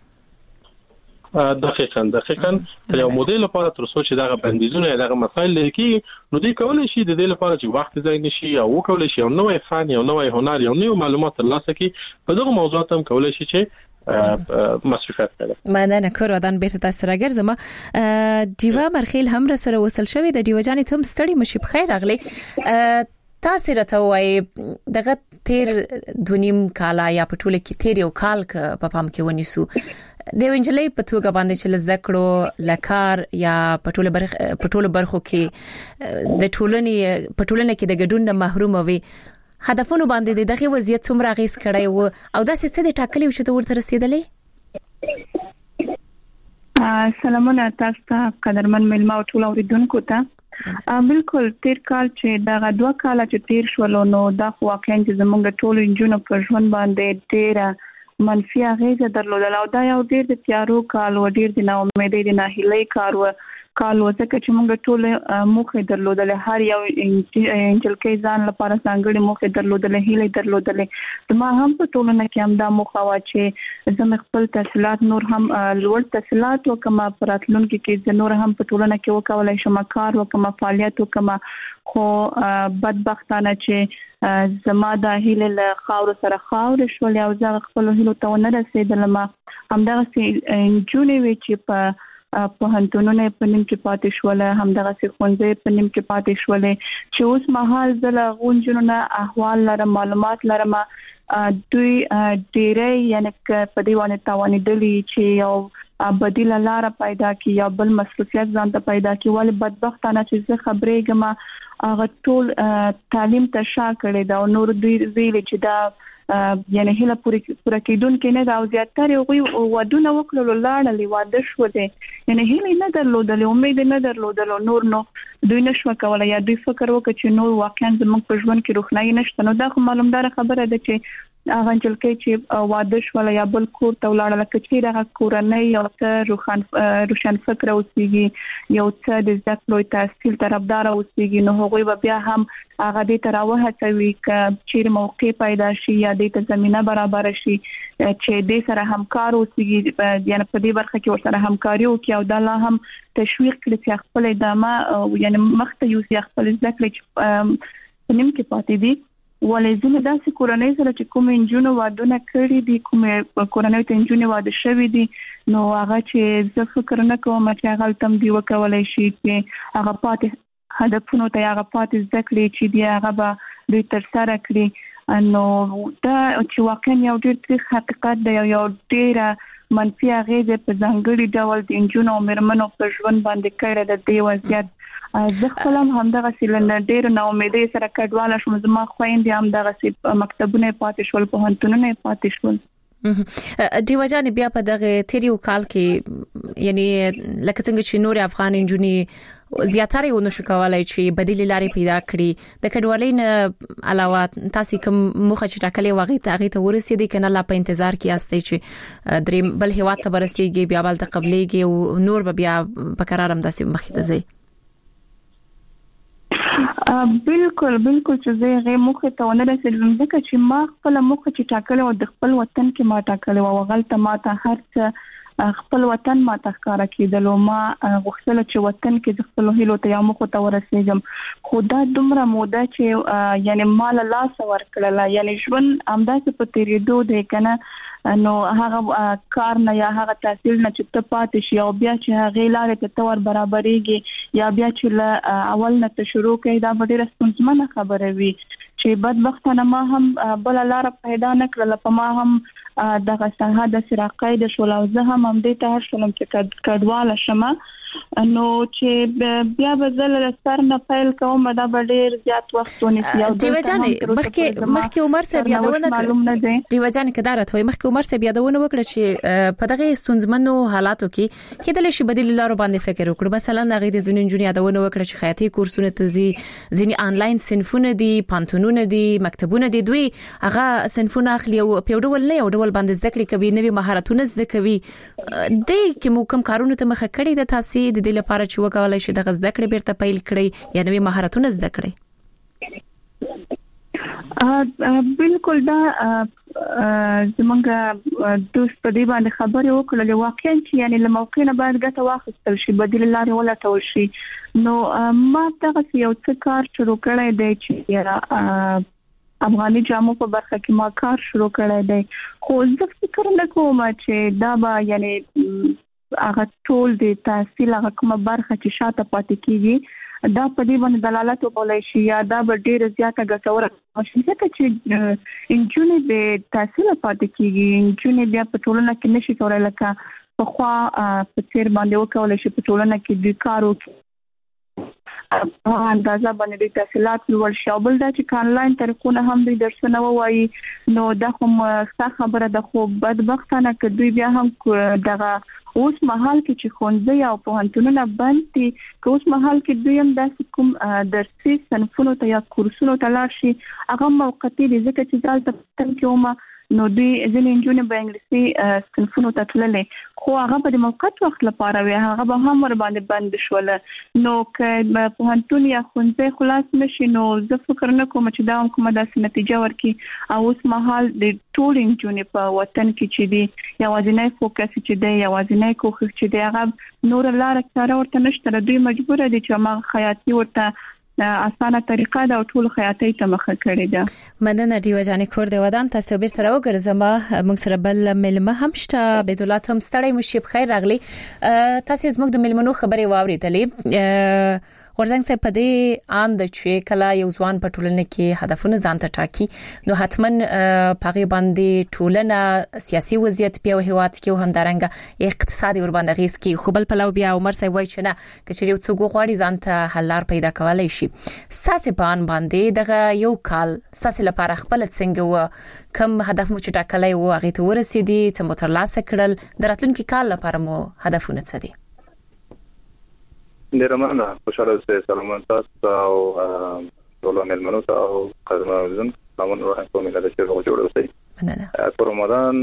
دقیقاً دقیقاً یو موډل لپاره تر څو چې دغه بندیزونه دغه مسایل لري نو دوی کولای شي د دې لپاره چې وخت ځای نشي او کولای شي یو نوې فن یو نوې هنر یو نوې معلومات ترلاسه کړي په دغه موضوعات هم کولای شي چې مصرفات کړي مننه کور ودان بیرته تاسو راګرځم دیوا مرخیل هم سره وصل شوی د دیوا جان ته مستړی مشي بخیر اغلی تاسو راته وای دغه تیر دونیم کالا یا پټوله کې تیر یو کال په پام کې ونیسو د وینجلې په توګه باندې چې لزدکړو لکار یا پټوله برخ پټوله برخو کې د ټولنې پټولنه کې د ګډون محروم وي هدفونو باندې دغه وضعیت څومره غیس کړی وو او دا څه د ټاکلي چې ته ورته رسیدلې سلامونه تاسو ته قدرمن ملما او ټول اوریدونکو ته بالکل تیر کال چې دا غدوا کال چې تیر شول نو دا خو واقعا چې زموږ ټول انجونو په ژوند باندې ډیر منفي اغیزه درلودل او دا یو ډیر د تیارو کال و ډیر د نا امیدۍ د ناهیلۍ کار و کال وځکه چې موږ ټول موخه درلودل هر یو انجل کې ځان لپاره څنګه موخه درلودل هیله درلودل ما هم په ټولنه کې هم دا موخه وا چې زم خپل تحصیلات نور هم لوړ تحصیلات وکما پراتلونکو کې د نور هم په ټولنه کې وکولای شم کار وکما فعالیت وکما خو بدبختانه چې زما د هیله له خاور سره خاور شول او زه خپل هیله ته نه رسیدل ما همدغه جونې وی چې په په هنتونونه په نیم کې پاتې شول همدغه څخونځي په نیم کې پاتې شول چې اوس مهال زله غونجونه احوال لرم معلومات لرم دوی ډېرې یعنی په دې باندې توانېدلې چې یو بدیل لار پیدا کی یا بل مسؤلیت ځان ته پیدا کی ول بدبختانه چې زه خبرې ګم هغه ټول تعلیم ته شا کړی دا نور دوی ویل چې دا یعنی هله پوره پوره کېدون کې نه دا او زیاتره وي ودونه وکړل لاړل واده شو دي یعنی هله نه درلودل امید نه درلودل نور نو دوی نشو کولای یا دوی فکر وکړي چې نور واقعا زموږ په ژوند کې روښنايي نشته نو دا معلومدار خبره ده چې هغه انجل کې چې واده شو یا بل کور ته ولاړل چې دا کورنۍ یو څه روښان روښان فکر اوسېږي یو څه د ځکلو تحصیل طرفدار اوسېږي نو هغه بیا هم هغه دې تراوه کوي چې موقع پیدا شي یا دې زمينه برابر شي چې دې سره همکار اوسېږي یعنی په دې برخه کې ورسره همکاري وکړي او دا لا هم تشویق کړي چې خپل ادامه یعنی مخته یو ځای خپل ځکه چې نیم کې پاتې دي ولې زموږ داسې کورنۍ سره چې کوم انجونو وادونه کړی دي کوم کورنۍ ته انجونو واده شوی دي نو هغه چې زه فکر نه کوم چې هغه تم دی وکولای شي چې هغه پاتې هدفونو ته هغه پاتې ځکه چې دی هغه به دوی تر سره کړی نو دا چې واقعا یو ډېر حقیقت دی یو ډېر منفي اغیزه په ځانګړي ډول د انجونو او مرمنو په ژوند باندې کړی د دې وضعیت زه خپلم همدغه سیلندر ډېر نو امیدې سره کډواله شوم زما خويندې همدغه مکتبونه پاتې شول په هنتونونه پاتې شول دیو جان بیا په دغه تیریو کال کې یعنی لکه څنګه چې نور افغان انجونی زیاتره ونه شو کولای چې بدیل لارې پیدا کړي د کډوالۍ نه علاوه تاسو کوم مخه چې ټاکلې وغه ته هغه ته ورسېدي کنه لا په انتظار کې یاستئ چې درې بل هوا ته برسېږي بیا بل تقبلېږي او نور به بیا په قرارم داسې مخې ته ځي بالکل بالکل چې زه غي مخه ته ونه رسیدم ځکه چې ما خپل مخه چې ټاکلې و د خپل وطن کې ما ټاکلې و غلطه ما ته هر څه خپل وطن ما ته ښکارا کېدل او ما غوښتل چې وطن کې خپل هیلو ته یو مخه ته ورسېږم خو دا دومره موده چې یعنی مال لاس ورکړل یعنی ژوند امداسه په تیریدو دی کنه نو هغه کار نه یا هغه تحصیل نه چې ته پاتې شي او بیا چې هغه لارې ته تور برابرېږي یا بیا چې اول نه ته شروع کړي دا ډېره ستونزمنه خبره وي چې بدبختانه ما هم بل لار پیدا نکړل په ما هم دغه ساحه د سراقې د شول او زه هم هم دې ته شولم چې کډواله شمه نو چې بیا به زل سر نه فایل کوم دا ډېر زیات وخت ونیسي او دیو جان مخکې مخکې عمر صاحب یادونه معلوم نه دی دیو جان کدارت وای مخکې عمر صاحب یادونه وکړه چې په دغه ستونزمنو حالاتو کې کېدل شي بدیل لارو باندې فکر وکړو مثلا هغه د زنین جون یادونه وکړه چې خیاطي کورسونه تزي ځینی آنلاین صنفونه دي پانتونونه دي مکتبونه دي دوی هغه صنفونه اخلي او په ډول نه یو ډول باندې زده کړې کوي نوي مهارتونه زده کوي د کوم کوم کارونه ته مخه کړی د تاسو د دې لپاره چې وکولای شي د زده کړې بیرته پیل کړي یا نوي مهارتونه زده کړي بالکل دا زمونږ دوست په دې باندې خبرې وکړلې واقعا چې یعنی له موقع نه باید ګټه واخیستل شي بدیل لارې ولټول شي نو ما دغه یو څه کار شروع کړی دی چې افغاني جامو په برخه کې ما کار شروع کړی دی خو زه فکر نه کوم چې دا به یعنی هغه ټول د تحصیل هغه کومه برخه چې شاته پاتې کیږي دا په دې باندې دلالت وکولای شي یا دا به ډیره زیاته ګټوره شي چې انجونې د تحصیل پاتې کیږي انجونې بیا په ټولنه کې نشي کولای لکه په خوا په تیر باندې وکولای شي په ټولنه کې د کار وکړي په اندازه باندې د تحصیلات لوړ شي او بل دا چې آنلاین طریقونه هم د درسونه وایي نو دا کوم څه خبره ده خو بدبختانه کې دوی بیا هم دغه اوس مهال کې چې ښوونځي او پوهنتونونه بند دي که اوس مهال کې دوی هم داسې کوم درسي صنفونو ته یا کورسونو ته لاړ شي هغه موقتي دي ځکه چې ځل ته پټن کې ومه نو دوی ځینې نجونې په انګلیسي صنفونو ته تللې خو هغه په موقت وخت لپاره وي هغه به هم ور باندې بند شول نو که په هنتون یا خونځه خلاص نشي نو زه فکر نه کوم چې دا کومه داسې نتیجه ورکړي او اوس مهال د ټول نجونې په وطن کې چې دی یوازینی فوکس چې دی یوازینی کوښښ چې دی هغه نور لاره کار ورته نشته دوی مجبور دي چې ما خیاطي ورته اسانه طریقه دا ټول خیاطي ته مخه کړې ده مننه دیو جانې کور دی ودان تاسو بیرته راوګرځم موږ سره بل ملمه هم شته بدولات هم ستړی مشي بخیر راغلی تاسو زموږ د ملمنو خبري واوریدلې ورځنګ څه پدې اند چې کله یو ځوان په ټولنه کې هدفونه ځان ته ټاکي نو حتمن پغې باندې ټولنه سیاسي وضعیت په هیواد کې هم درنګ اقتصادي ور باندې غیس کې خو بل پلو بیا عمر سي وای چې نه کچې یو څوک غواړي ځان ته حلار پیدا کولای شي ستاسو په ان باندې دغه یو کال ستاسو لپاره خپل څنګه و کم هدف مو چې ټاکلای و هغه ته ورسېدي چې مو ترلاسه کړل دراتلونکو کال لپاره مو هدفونه څه دي ډیره مننه خوشاله اوسئ سلام تاسو او ټول ملمنو ته او قدرمنو سلامونه راکوم د چې روغ جوړ اوسئ مننه په رمضان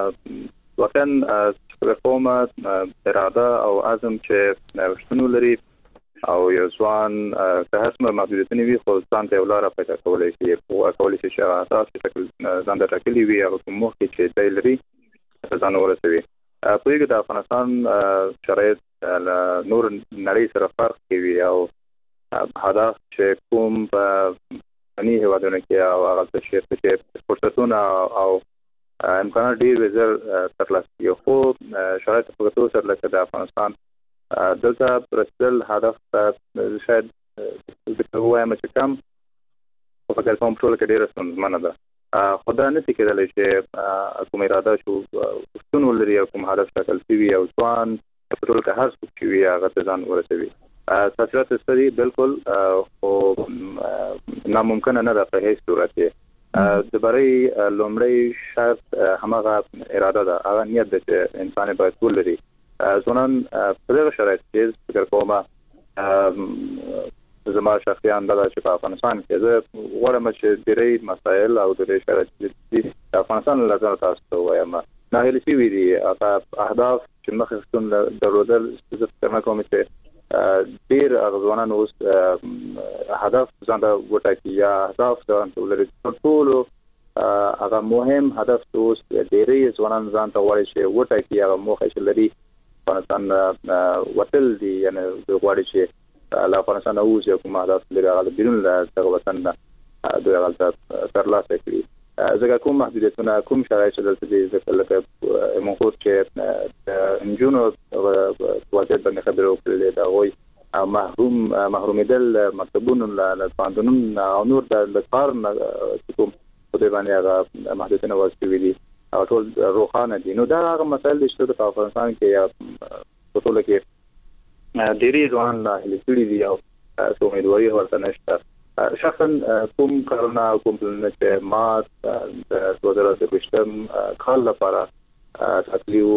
واقعا کومه اراده او عزم چې وشتنو لري او یو ځوان که هڅه محدودیتونه وي خو ځان ته ولاره پیدا کولای شي او کولای شي چې تاسو ته ځان ته ټاکلي وي او کوم وخت چې دی لري ځان ورسوي په یوه د افغانستان شرایط نور نړۍ سره فرق کوي او هدف چې کوم په اني هوادونه کې او هغه څه چې فرصتونه او امکانات ډیر وزر ترلاسه یو خو شرایط په توګه سره لکه د افغانستان دلته پرستل هدف شاید د وایم چې کم په فکر کوم ټول کې ډیر ستونزمنه ده خدای نه کېدلی چې کوم اراده شو وشتون ولري او کوم هدف ټاکل شوی او ځوان په ټول کې هر څه چې وي هغه ته ځان ورسوي تاسو ستاسو بالکل او ناممکن نه ده په هیڅ صورت کې د بری لومړی شرط همغه اراده ده هغه نیت ده چې انسان باید ولري ځوانان په دغه شرایط کې فکر کوم زما شخصي اندازه چې په افغانستان کې زه غواړم چې ډېری مسایل او ډېری شرایط چې افغانستان لپاره تاسو ته وایم نه هلي شي وي هغه اهداف چې مخکې څون درلودل چې څنګه کوم چې ډېر ځوانان اوس هدف ځان ته وټاکي یا اهداف ځان ته ولري ټول هغه مهم هدف اوس ډېری ځوانان ځان ته وایي چې وټاکي هغه موخه چې لري افغانستان وتل دي یعنی غواړي چې لا افغانستان اوس یو کوم هدف لري هغه بیرون له دغه وطن نه دوی هغه ترلاسه کړي ځکه کوم محدودیتونه کوم شرایط دلته دي ځکه لکه موږ چې انجونو واجب باندې خبرو کړلې دا وایي محروم محرومیدل مکتبونو له قانونونو او نور د کار کوم په دې باندې هغه محدودیتونه واسي دي او ټول روخانه دي نو دا هغه مسایل چې په افغانستان کې یا په ټول کې ډېری ځوان لا هلي دي او څو امیدواري ورته نشته شخصا کوم کارونه کوم چې ما د دوه زره دوه کال لپاره تکلیو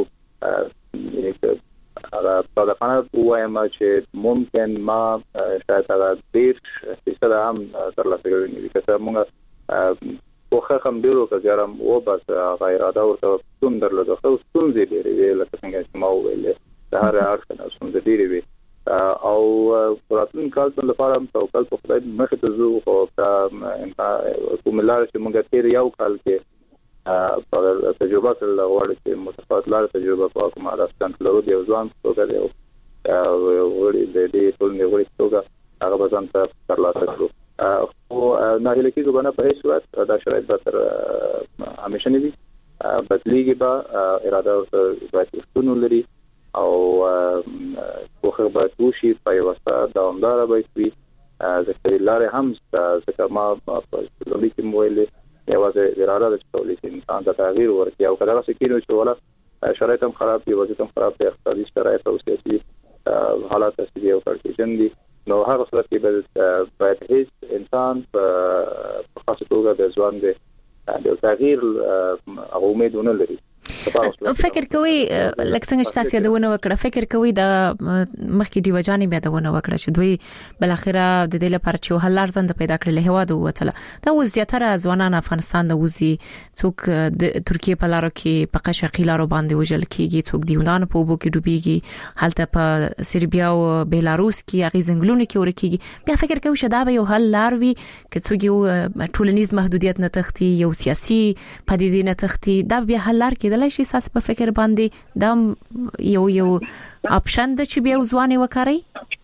هغه په دغه وایم چې ممکن ما شاید هغه ډېر څه هم ترلاسه کړی وي که موږ خو هم ډیرو کارم و بس غیر ادا او څون درلوده خو څون دي لري لکه څنګه چې ما ویل د هر اړخ نه څون دي لري او پراتون کال څن لپاره هم توکل په خدای مخه ته زو او کوم لار چې موږ تیر یو کال کې په تجربه سره لغواړو چې متفاوت لار تجربه په کومه راستان لرو دی ځوان توګه دی او وړي د دې ټول نه وړي توګه هغه به ځان ته ترلاسه کړو او نه هلي کې غواړم په هیڅ وخت دا شرایط به تر همیشه نه وي بدلیږي به اراده او واسطونه لري او خو به توشي په واسطه دوامدار به وي ځکه لارې هم ځکه ما په لوري کې مویلې یوازې اراده د ټولې انسان د تغییر ورکړي او کله چې کینو چې ولا شرایط هم خراب دي وضعیت هم خراب دي اقتصادي شرایط او سیاسي حالات سړي او کړکېچن دي نو هغه صورت کې باید هیڅ انسان په خاصه توګه د ځوان د تغییر امید ونه لري فکر کوي لکه څنګه چې تاسو یادونه وکړه فکر کوي د مخکې دی وجاني بیا دونه وکړه چې دوی بل اخره د دې لپاره چې حل لارځند پیدا کړل هوا د وتله دا وزیاتره ځوانان افغانستان د وزي څوک د ترکیه په لارو کې په قشقی لارو باندې وجل کیږي څوک دیونان په وبو کې ډوبېږي حالت په سربیا او بیلاروس کې هغه زنګلونه کې ورکیږي بیا فکر کوي چې دا به یو حل لار وي چې څوک یو ټولنیز محدودیت نه تختی یو سیاسي پدیدې نه تختی دا بیا حل لار کېدل شي ساس په فکر باندې دا یو یو اپشن د چې بیا ځواني وکړي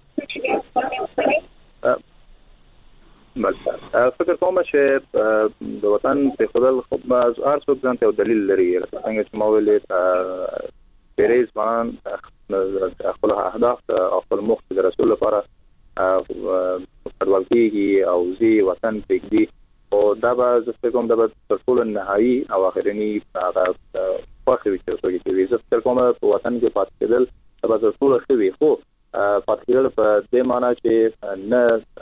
بس فکر کوم چې د وطن په خپل خو هر څوک ځان ته دلیل لري څنګه چې ما ویلې پیریز مان خپل اهداف او خپل مخ د رسول لپاره خپلواکي او زی وطن پکې او دا به زه کوم دا به ټول نهایی او اخرنی هغه واخلي چې څه کې ویزه تر کومه په وطن کې پات کېدل دا به ټول خوي خو پات کېدل په دې معنی چې نه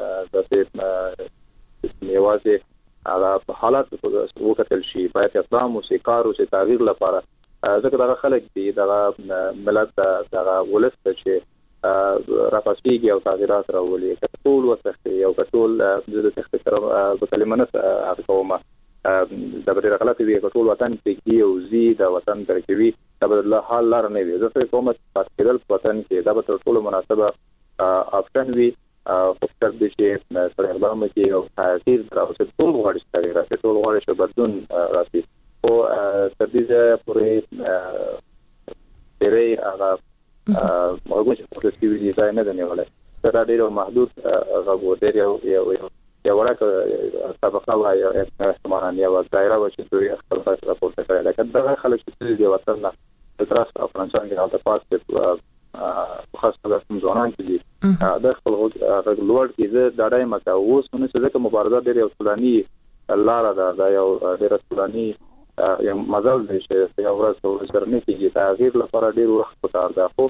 د یوازې هغه حالات وکتل شي باید اقدام او سکار او تغییر لپاره ځکه دا خلک دي دا ملت دا ولست چې راپاسيږي او تغیرات راولي ټول وسخت یو ټول د تخت سره په کلمه نه هغه کومه د بریره غلطي وی ټول وطن کې او زی د وطن ترکیبي د الله حال لار نه وي زه کوم چې کېدل وطن کې دا به ټول مناسبه اپشن وي په تر دې چې سره اقدام کوي او تغییر راوځي ټول غواړي تغیرات ټول غواړي چې بدلون راشي او تر دې پورې ډېرې هغه موږ چې په دې کې ځای نه دی نیولای دا ډېر محدود غوړ ډېر یو یو یو ورکه طبقه وایي او استعمالان یو دایره و چې دوی خپل فیصله راپورته کوي لکه دا خلک چې دی وطن نه تراس افغانستان کې حالت پات خاصه د ځوانان کې دي د خپل غوړ کې زه دا ډای مکه اوس نو څه چې مبارزه ډېر یو فلاني لار ده دا یو ډېر فلاني یو مزل دی چې یو ورځ ورځ درنه کېږي تغییر لپاره ډېر وخت پکار ده خو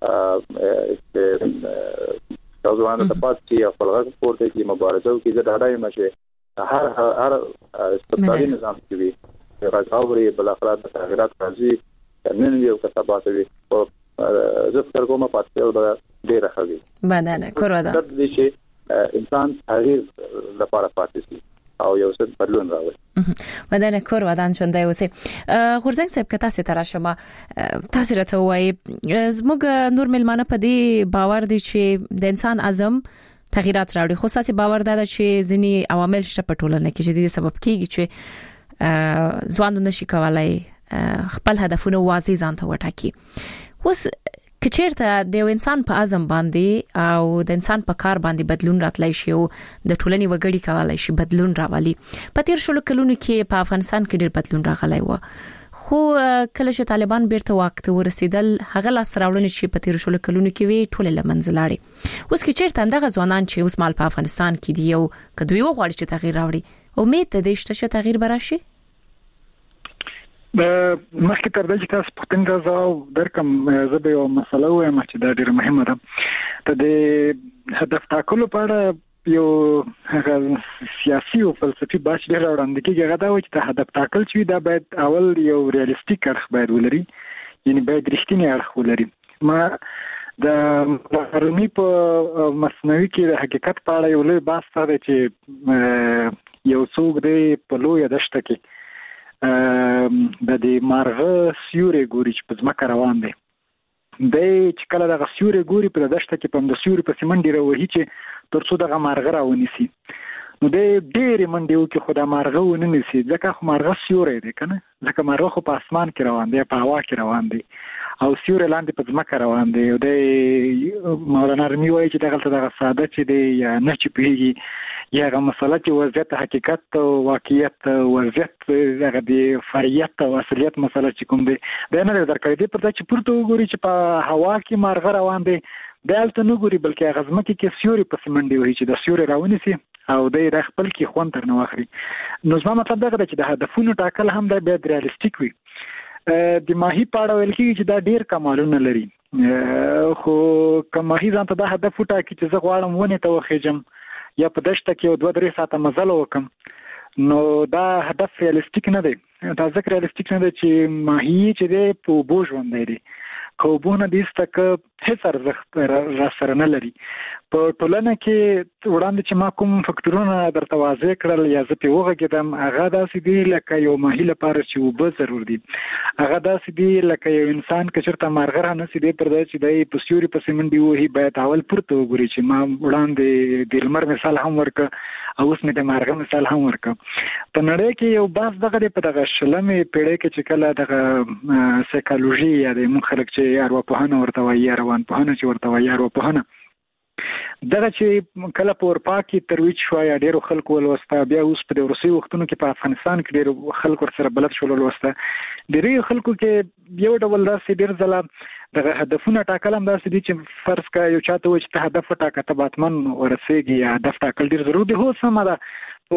ا ځوانان ته پاتې او خپلغه پورته کې مبارزه کوي چې دا ډای مشه هر هر استقلالي نظام کې وي راځاوري بل افراد تغیرات راځي نن یو کسبات وي او زه فکر کوم پاتې او ډېر راځي بدانه کورواده د دې چې انسان تغییر لپاره پاتې شي او یو څه بدلون راوړي ودانه کور ودان شوندای اوسه غورځنګ صاحب کته ستاره شمه تاسو راته وایي زموږ نور ملمانه په دې باور دي چې د انسان اعظم تغیرات راوړي خو ساسي باور ده چې ځینی عوامل شته په ټولنه کې چې د سبب کیږي چې ځوان نشي کولای خپل هدفونه واضح ځان ته وټاکي اوس کچیرته د انسان په اعظم باندې او د انسان په کار باندې بدلون راتلای شي او د ټولنې وګړي کولای شي بدلون راولي په تیر شلو کلونو کې په افغانستان کې ډېر بدلون راغلی و خو کله چې طالبان بیرته وخت ورسېدل هغه لاس راوړنې چې په تیر شلو کلونو کې وی ټول لمنځ لاړې اوس کچیرته دغه ځوانان چې اوس مال په افغانستان کې دی او کدوې وغواړي چې تغییر راوړي امید ده چې تغییر براشي مخکې تر دې چې تاسو پوښتنه راځو درکم زه به یو مسله وایم چې دا ډېر مهمه ده د هدف ټاکلو په اړه یو سیاسي او فلسفي بحث ډېر وړاندې کېږي هغه دا و چې د هدف ټاکل چې دا باید اول یو ریالیستیک اړخ باید ولري یعنی باید رښتینی اړخ ولري ما د هرمی په مصنوعي کې د حقیقت په اړه یو لوی بحث دی چې یو څوک دی په لوی دشته کې د دې مارغه سیوري ګوري چې په ځمکه روان دی د چې کله د سیوري ګوري په دشته کې په د سیوري په سیمنډي راوهي چې ترڅو د مارغه راونیسي نو د ډېر منډیو کې خدای مارغه ونیسي ځکه خو مارغه سیوري دی کنه ځکه مارغه خو په اسمان کې روان دی په هوا کې روان دی او سیوري لاندې په ځمکه روان دی او د مولانا رمي وایي چې دغه دغه ساده چې دی یا نه چې پیږي یا هغه مسله چې وضعیت حقیقت او واقعیت وضعیت هغه د فریت او اصلیت مسله چې کوم دی دا نه درکړي دي پرته چې پورته وګوري چې په هوا کې مارغه روان دی دلته نه ګوري بلکې هغه ځمکه کې سیوري په سیمنډي وایي چې د سیوري راونیسي او د خپل کې خوند تر نه واخلي نو زما مطلب دا دی چې د هدفونو ټاکل هم د بیا ریالیستیک وي د ماهی پاړه ویل کېږي چې دا ډیر کمالونه لري خو کماهی ځان ته دا هدف وټاکي چې زه غواړم ونې ته وخېجم یا په دشته کې دوه درې ساعته مزل وکم نو دا هدف ریالستیک نه دی. دا ځکه ریالستیک نه دی چې ماهی چې دی په اوبو ژوندی دی، کوبونه دې ستکه هیڅ ارزښت را سره نه لري. په ټولنه کې وړاندې چې ما کوم فکټورونه درته واضح کړل یا زه په وغږېدم، هغه داسې دي لکه یو ماهی لپاره چې اوبه ضرور دي، هغه داسې دي لکه یو انسان که چېرته مارغه رانسي دی پر دی چې دی په سیوري پسې منډې وهي، باید اول پورته وګوري چې ما وړاندې د لمر مثال هم ورکړه او اوس مې د مارغه مثال هم ورکړه. په نړۍ کې یو بحث دغه دی په دغه شلمې پیړۍ کې چې کله دغه سایکالوژي یا د موږ خلک چې ارواپوهنه ورته وایي، روانپوهنه چې ورته وایي ارواپوهنه، دغه چې کله په اروپا کې ترویج شو یا ډیرو خلکو ولوسته، بیا اوس په د روسي وختونو کې په افغانستان کې ډیرو خلکو سره بلد شول ولوسته. ډیرو خلکو کې یو ډول داسې ډیر ځله دغه هدفونه ټاکل هم داسې دي چې فرض کړه یو چاته وایي چې ته هدف وټاکه ته به حتماً ورسېږي، یا هدف ټاکل ډیر ضروري دی. هو سمه ده،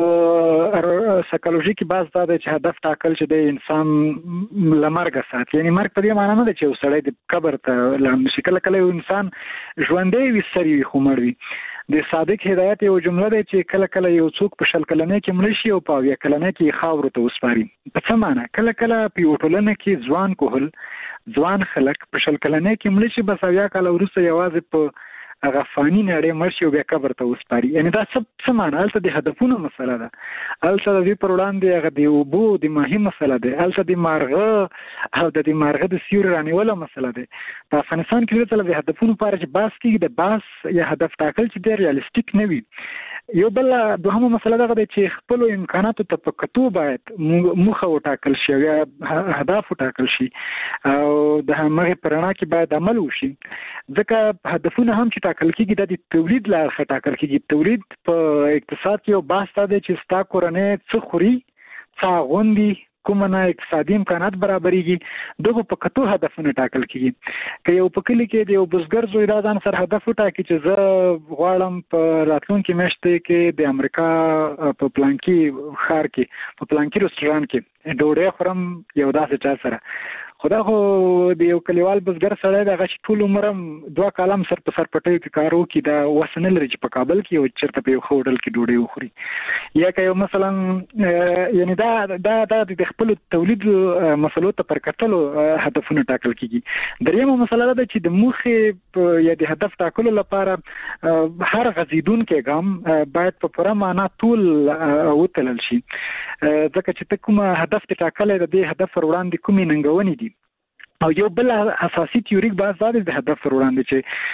په سایکالوژي کې بحث دا دی چې هدف ټاکل چې د انسان له مرګه ساتي، یعنې مرګ په دې معنا نه ده چې یو سړی د قبر ته لاړ نشي. کله کله یو انسان ژوندی وي سر وي خو مړ وي. د صادق هدایت یو جمله ده چې کله کله یو څوک په شل کلنۍ کې مړ شي او په اویا کلنۍ کې خاورو ته وسپاري. په څه معنا؟ کله کله په یو ټولنه کې ځوان کوهل ځوان خلک په شل کلنۍ کې مړ شي، بس اویا کاله وروسته یوازې په هغه فانی نړۍ مړ شي او بیا قبر ته وسپاري. یعنې دا څه معنا؟ هلته د هدفونو مسله ده، هلته د دې پر وړاندې هغه د اوبو د ماهي مسله ده، هلته د مارغه او د دې مارغه د سیوري رانیوله مسله ده. په افغانستان کې ډېر د هدفونو په اړه چې بحث کېږي، د بحث یا هدف ټاکل چې ډېر ریالستیک نه وي. یو بل دوهمه مسله دغه ده چې خپلو امکاناتو ته په کتو باید موخه وټاکل شي یا هدف وټاکل شي او د همغې په رڼا کې باید عمل وشي. ځکه هدفونه هم چې ټاکل کېږي دا د تولید له اړخه ټاکل کېږي. تولید په اقتصاد کې یو بحث دا دی چې ستا کورنۍ څه خوري، څه اغوندي، کومه نه اقتصادي امکانات برابرېږي، دغه په کتو هدفونه ټاکل کېږي. که یو په کلي کې د یو بزګر زوی دا ځان سره هدف وټاکي چې زه غواړم په راتلونکي میاشتې کې د امریکا په پلانکي ښار کې په پلانکي رستورانت کې ډوډۍ خورم یو داسې چا سره. خدا خو د یو کلیوال بزګر سړی دغه چې ټول عمر هم دوه کالم سر په سر پټیو کې کار وکړي، دا وس نه لري چې په کابل کې یو چېرته په یو ښه هوټل کې ډوډۍ وخوري. یا که یو مثلا یعنې دا دا دا د خپلو تولید مسلو ته پر کتلو هدفونه ټاکل کېږي. دریمه مسله ده چې د موخې یا د هدف ټاکلو لپاره هر غځېدونکی ګام باید په پوره معنا ټول وتلل شي، ځکه چې ته کومه هدف ته ټاکلی د دې هدف پر وړاندې کومې ننګونې دي. او یو بل اساسي تیوریک بحث دا دی د هدف پر وړاندې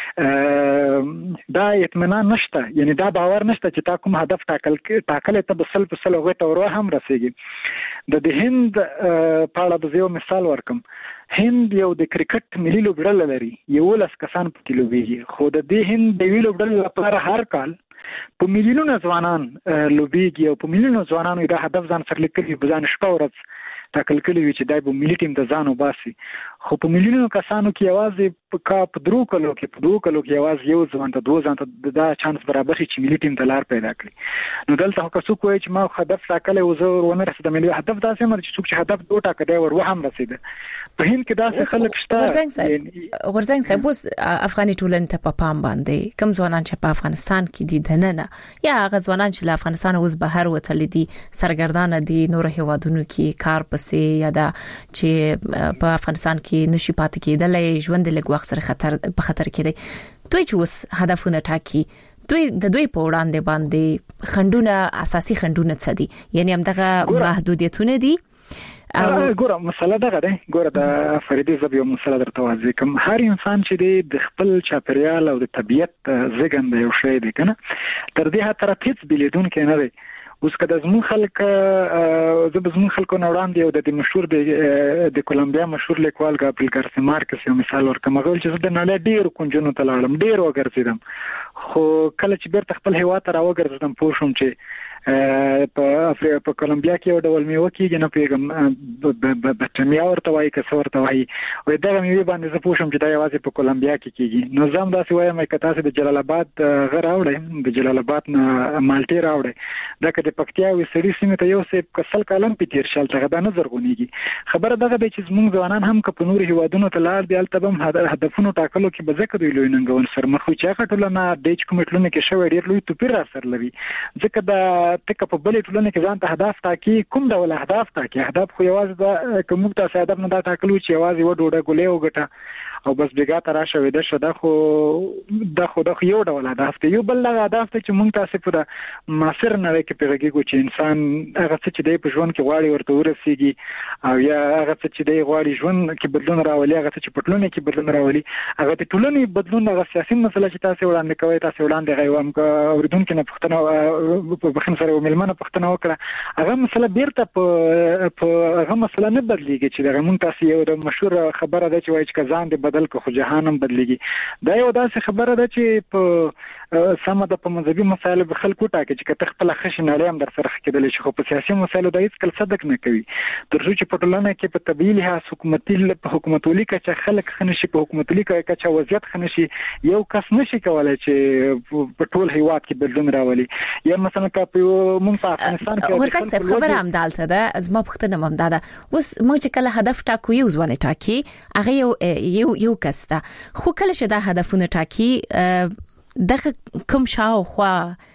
چې دا اطمینان نشته، یعنی دا باور نشته چې تا کوم هدف ټاکل ټاکلی ته به سل په سل هغوی ته ور هم رسېږي. د د هند په اړه به زه یو مثال ورکړم. هند یو د کرکټ ملي لوبډله لري، یولس کسان پکې لوبېږي، خو د دې هند د یوې لوبډلې لپاره هر کال په میلیونونو ځوانان لوبېږي او په میلیونونو ځوانانو دا هدف ځان سره لیکلي په ځان شپه ورځ ټاکل کړي وي چې دای به ملي ټیم د ځان وباسي. خو په میلیونونو کسانو کې یوازې په درو کلو کې په دوه کلو کې یوازې یو ځوان ته دوه ځوان ته دا چانس برابر شي چې ملي ټیم ته لار پیدا کړي. نو دلته که څوک وایي چې ما هدف ټاکلی و زه ونه رسېدم، هدف داسې هم چې څوک چې هدف دوه ټاکه دی ور هم رسېده. په هند کې داسې خلک شته. غورځنګ صاحب، اوس افغاني ټولنې ته په پام باندې کوم ځوانان چې په افغانستان کې دي دننه یا هغه ځوانان چې له افغانستان اوس بهر وتلي دي، سرګردانه دي، نور هیوادونو کې کار پسې یا دا چې په افغانستان کې نشي پاتې کېدلای، ژوند له وخت سره خطر په خطر کې دی، دوی چې اوس هدفونه ټاکي، دوی د دوی په وړاندې باندې خندونه اساسي خندونه څه دي؟ یعنی هم دغه محدودیتونه دي. ګوره مسله دغه ده، ګوره د فریدي زب یو مسله درته واضح کوم. هر انسان چې د خپل چاپیریال او د طبیعت زېږنده یو شی دی کنه، تر دې حد طرف هیڅ بلیدونکی نه دی. اوس که د زمون خلک زه به زمون خلکو نه وړاندې یو د مشهور د کولمبیا مشهور لیکوال ګابریل ګارسیا مارکس یو مثال ورکړم. هغه ویل چې زه د نړۍ ډېرو کونجونو ته لاړم، ډېر وګرځېدم، خو کله چې بیرته خپل هېواد ته راوګرځېدم پوه شوم چې په په کولمبیا کې یو ډول میوه کېږي، نه پوهېږم بټمیا ورته وایي که څه ورته وایي، وایي دغه میوې باندې زه پوه شوم چې دا یوازې په کولمبیا کې کېږي. نو زه هم داسې وایم که تاسې د جلال آباد هغه راوړئ، د جلال آباد نه مالټې راوړئ، دا که د پکتیا او سړي سیمې ته یو څه که سل کالم پې تېر شي هلته دا نه زرغونېږي. خبره دغه دی چې زموږ ځوانان هم که په نورو هېوادونو ته لاړ دي هلته به هم هدفونو ټاکلو کې به ځکه دوی لوی ننګون سره مخ وي چې هغه ټولنه چې کوم ټولنه کې شوی ډیر لوی توپیر را سره لري ځکه دا تک په بلې ټولنه کې ځان ته هدف ټاکي کوم ډول اهداف ټاکي اهداف خو یوازې د کوم ته هدف نه دا ټاکلو چې یوازې و ډوډۍ ګولې وګټه او بس بیګا ته راشه وې د شدا خو د خو د یو ډول هدف دی یو بل هدف ته چې مونږ تاسو په معاصر نړۍ کې پیغږیږو چې انسان هغه څه چې د ژوند کې غواړي ورته ورسیږي او یا هغه څه چې د غواړي ژوند کې بدلون راولي هغه څه چې په ټولنه کې بدلون راولي هغه د ټولنې بدلون هغه سیاسي مسله چې تاسو وړاندې کوي تاسو وړاندې غوښم اوریدونکو نه پښتنه په بخښنه سره ملمنه پښتنه وکړه هغه مسله بیرته په په هغه مسله نه بدلیږي چې دغه مونږ تاسو یو د مشهور خبره ده چې وایي چې ځان دې بدل کو خو جهانم بدلیږي دا یو داسې خبره ده چې په سم د په مذهبي مسایلو به خلکو ټاکي چې کته خپل خښ نه لري هم در سره کېدل شي خو په سیاسي مسایلو د هیڅ کله صدق نه کوي تر څو چې په ټولنه کې په طبيعي لحاظ حکومتي په حکومتولي کې خلک خنشي په حکومتولي کې چې وضعیت خنشي یو کس نشي کولای چې په ټول هیواد کې بدلون راولي یا مثلا که مونږ په افغانستان کې ورته خبره هم دالته ده از ما پښتنه هم داده اوس موږ چې کله هدف ټاکو یو ځوانه ټاکي هغه یو یو یو کسته خو کله چې دا هدفونه ټاکي دغه کوم شاو خو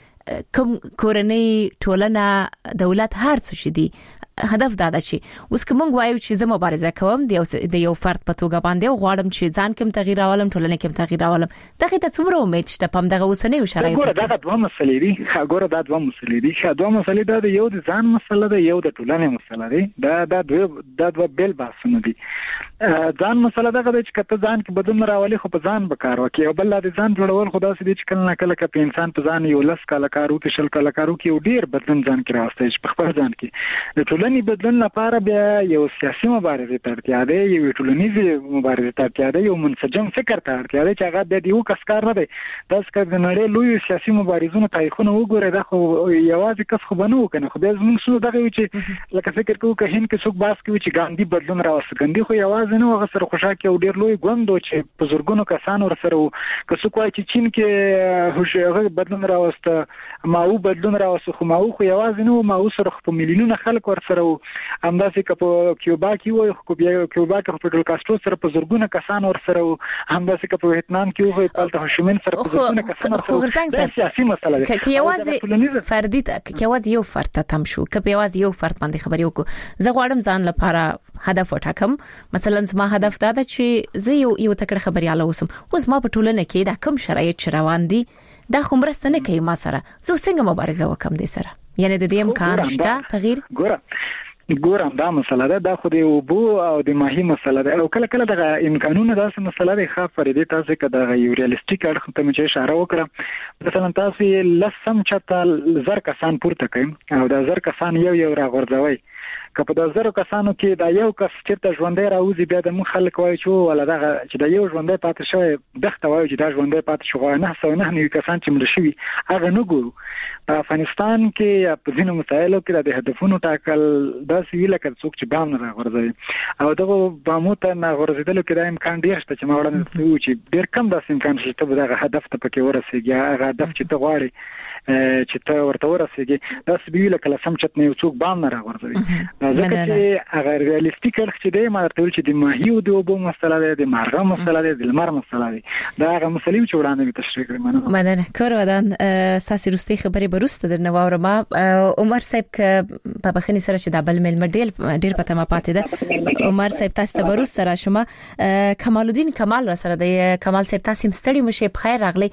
کوم کورنۍ ټولنه دولت هر څه شدي هدف دا ده چې اوس کوم غوايو چې زه مبارزه کوم د یو د یو فرد په توګه باندې غواړم چې ځان کوم تغییر راولم ټولنه کوم تغییر راولم دغه ته څومره امید شته په دغه اوسنۍ شرایطو کې دا دوه مسلې دي ګوره دا دوه مسلې دي چې دوه مسلې دا یو د ځان مسله ده یو د ټولنې مسله ده دا دا دوه دا دوه بل باسونه دي ځان مسله ده چې کته ځان کې بدلون راولي خو په ځان به کار وکړي او بل د ځان جوړول خدا سي چې کله نه کله کې انسان په ځان یو لس کاله کارو کې شل کاله کارو کې ډیر بدلون ځان کې راوستي چې په خپل ځان کې د ټولنې بدلون لپاره بیا یو سیاسي مبارزه ته اړتیا ده یو ټولنیزه مبارزه ته اړتیا ده یو منسجم فکر ته اړتیا ده چې هغه د یو کس کار نه دی دا څنګه د نړۍ لوی سیاسي مبارزونو تاریخونه وګورئ دا خو یوازې کس خو بنو کنه خو د زموږ څو دغه چې لکه فکر کوو که هند کې څوک باس کوي چې ګاندی بدلون راوست ګاندی خو یوازې نه هغه سره خوشاکي او ډیر لوی ګوندو چې په زورګونو کسان ور سره که څوک وایي چې چین کې هوښیار بدلون راوست ماو بدلون راوست خو ماو خو یوازې نه ماو سره په میلیونونو خلک ور سره همداسې که په کیوبا کې وای خو بیا کیوبا کې په ټول کاسترو سره په زورګونو کسان ور سره همداسې که په ویتنام کې وای په هوشمن سره په زورګونو کسان خو ورڅنګ سیاسي مسله ده که یوازې فردي که یوازې یو فرد ته تم شو که یوازې یو فرد باندې خبرې وکړو زه غواړم ځان لپاره هدف وټاکم مثلا زما هدف دا ده چې زه یو یو تکړه خبرياله اوسم اوس ما په ټولنه کې دا کوم شرایط روان دي دا خو مرسته نه کوي ما سره زه څنګه مبارزه وکم دې سره یعنی د دې امکان شته تغییر ګوره ګورم دا مسله ده دا خو د اوبو او د ماهی مسله ده او کله کله د امکانونو داسې مسله ده ښه فرېدې تاسو که د یو ریالستیک اړخ ته مې اشاره وکړه مثلا تاسو لسم چته زر کسان پورته کړئ او د زر کسان یو یو راغورځوي که په د زر کسانو کې دا یو کس چې ژوندۍ راوځي بیا د مخ خلک وایي چې ولا دا چې دا یو ژوندۍ پاتې شوی دغه وایي چې دا ژوندۍ پاتې شو نه سو نه نوي کسان چې مړ شوي هغه نه ګورو په افغانستان کې په ځینو مسایلو کې د هدفونو ټاکل دا سویل کړ څوک چې بام نه راغورځي او دغه بامو ته نه غورځیدل کې دا امکان ډیر شته چې ما وړاندې چې ډیر کم داسې امکان شته چې دغه هدف ته پکې ورسېږي هغه هدف چې ته غواړي چې ته ورته ورسېږي دا سویل کله سم چت نه څوک بام نه راغورځي ځکه چې هغه ریالستیک اړخ چې دی ما ورته ویل چې د ماهی او د اوبو مسله ده د مارغه مسله ده د لمر مسله ده دا هغه مسلې چې وړاندې به تشریح کړم مننه مننه کور ودان تاسو روستي خبرې بروسته د نوورما عمر صاحب په بخنی سره چې د بل مل مډیل ډیر پته ما پاتې ده عمر صاحب تاسو ته بروسته را شما کمال الدین کمال را سره د کمال صاحب تاسو مستړي مشه په خیر راغلی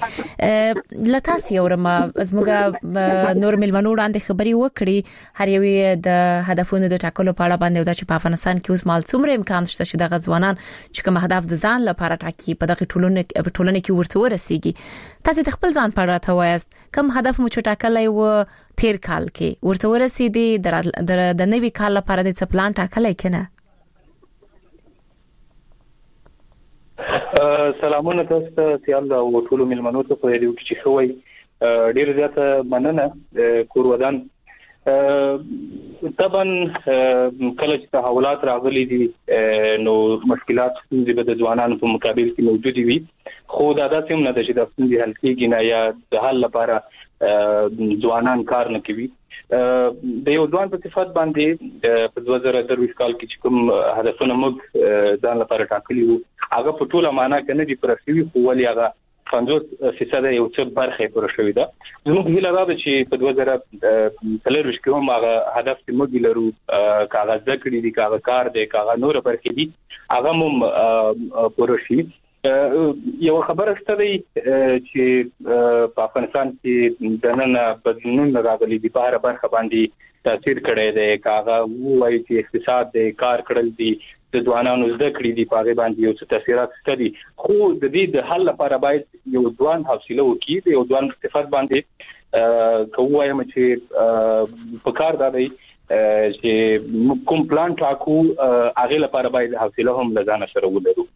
لتاسو اورما ازموږ نور ملمنو وړاندې خبرې وکړي هر یو د هدفونو د ټاکلو په اړه باندې د چې په افغانستان کې اوس مال څومره امکان شته چې د غزوانان چې کوم هدف د ځان لپاره ټاکي په دغه ټولنه په ټولنه کې ورته ورسیږي تاسو د خپل ځان په اړه ته وایست کوم هدف مو چې ټاکلای و تیر کال کې ورته ورسېدي د د نوي کال لپاره د څه پلان ټاکلای کنه سلامونه تاسو ته سیال او ټول ملمنو ته په یوه کې خوي ډیر زیاته مننه کور ودان طبعا کله چې تحولات راغلي دي نو مشکلات د ځوانانو په مقابل کې موجود دي خو دا داسې هم نه ده چې د ستونزې حل کېږي نه یا د حل لپاره ځوانان کار نه کوي د یو ځوان په صفات باندې په دوه زره درویشت کال کې چې کوم هدفونه موږ ځان لپاره ټاکلي وو هغه په ټوله معنا کې نه دي پرسوي خو ولې هغه پنځوس فیصد یو څه برخه پوره شوې ده. زموږ هیله ده چې په دوه زره څلور کې هم هغه هدف چې موږ لرو کاغذ ذکر دي کاغذ کار دي کاغذ نور برخې دي هغه هم پوره شي. یو خبره شته دی چې په افغانستان کې د نن بدلونونه راغلي دي په هر برخه باندې تاثیر کړی دی. کاغه وایي چې اقتصاد د کار کړل دي د ځوانانو زده کړې دي په هغه باندې یو څه تاثیرات شته دي خو د دې د حل لپاره باید یو ځوان حوصله وکړي یو ځوان صفات باندې کووایم چې په کار دی چې کوم پلان ټاکو هغه لپاره باید حوصله هم لزانه سره ولرو.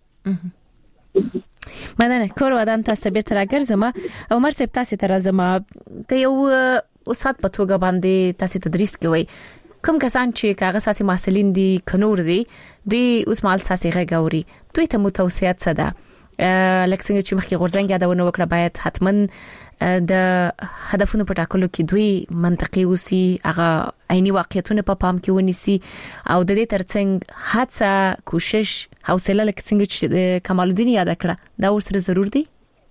مننه. کور ودان تاسو به تر راګرځم عمر صاحب تاسو تر راځم ته یو استاد په توګه باندې تاسو تدریس کوي کوم کسان چې کاغذ ساسي محصلین دي کنور دي دوی اوس مال ساسي غاوري دوی ته متوسعات څه ده لکه څنګه چې مخکې غورځنګ یادونه وکړه باید حتمن د هدفونو په ټاکلو کې دوی منطقي اوسي هغه عیني واقعیتونه په پام کې ونیسي او د دې ترڅنګ هڅه کوشش حوصله لکه څنګه چې کمال الدین یاد کړه دا ورسره ضرور دي.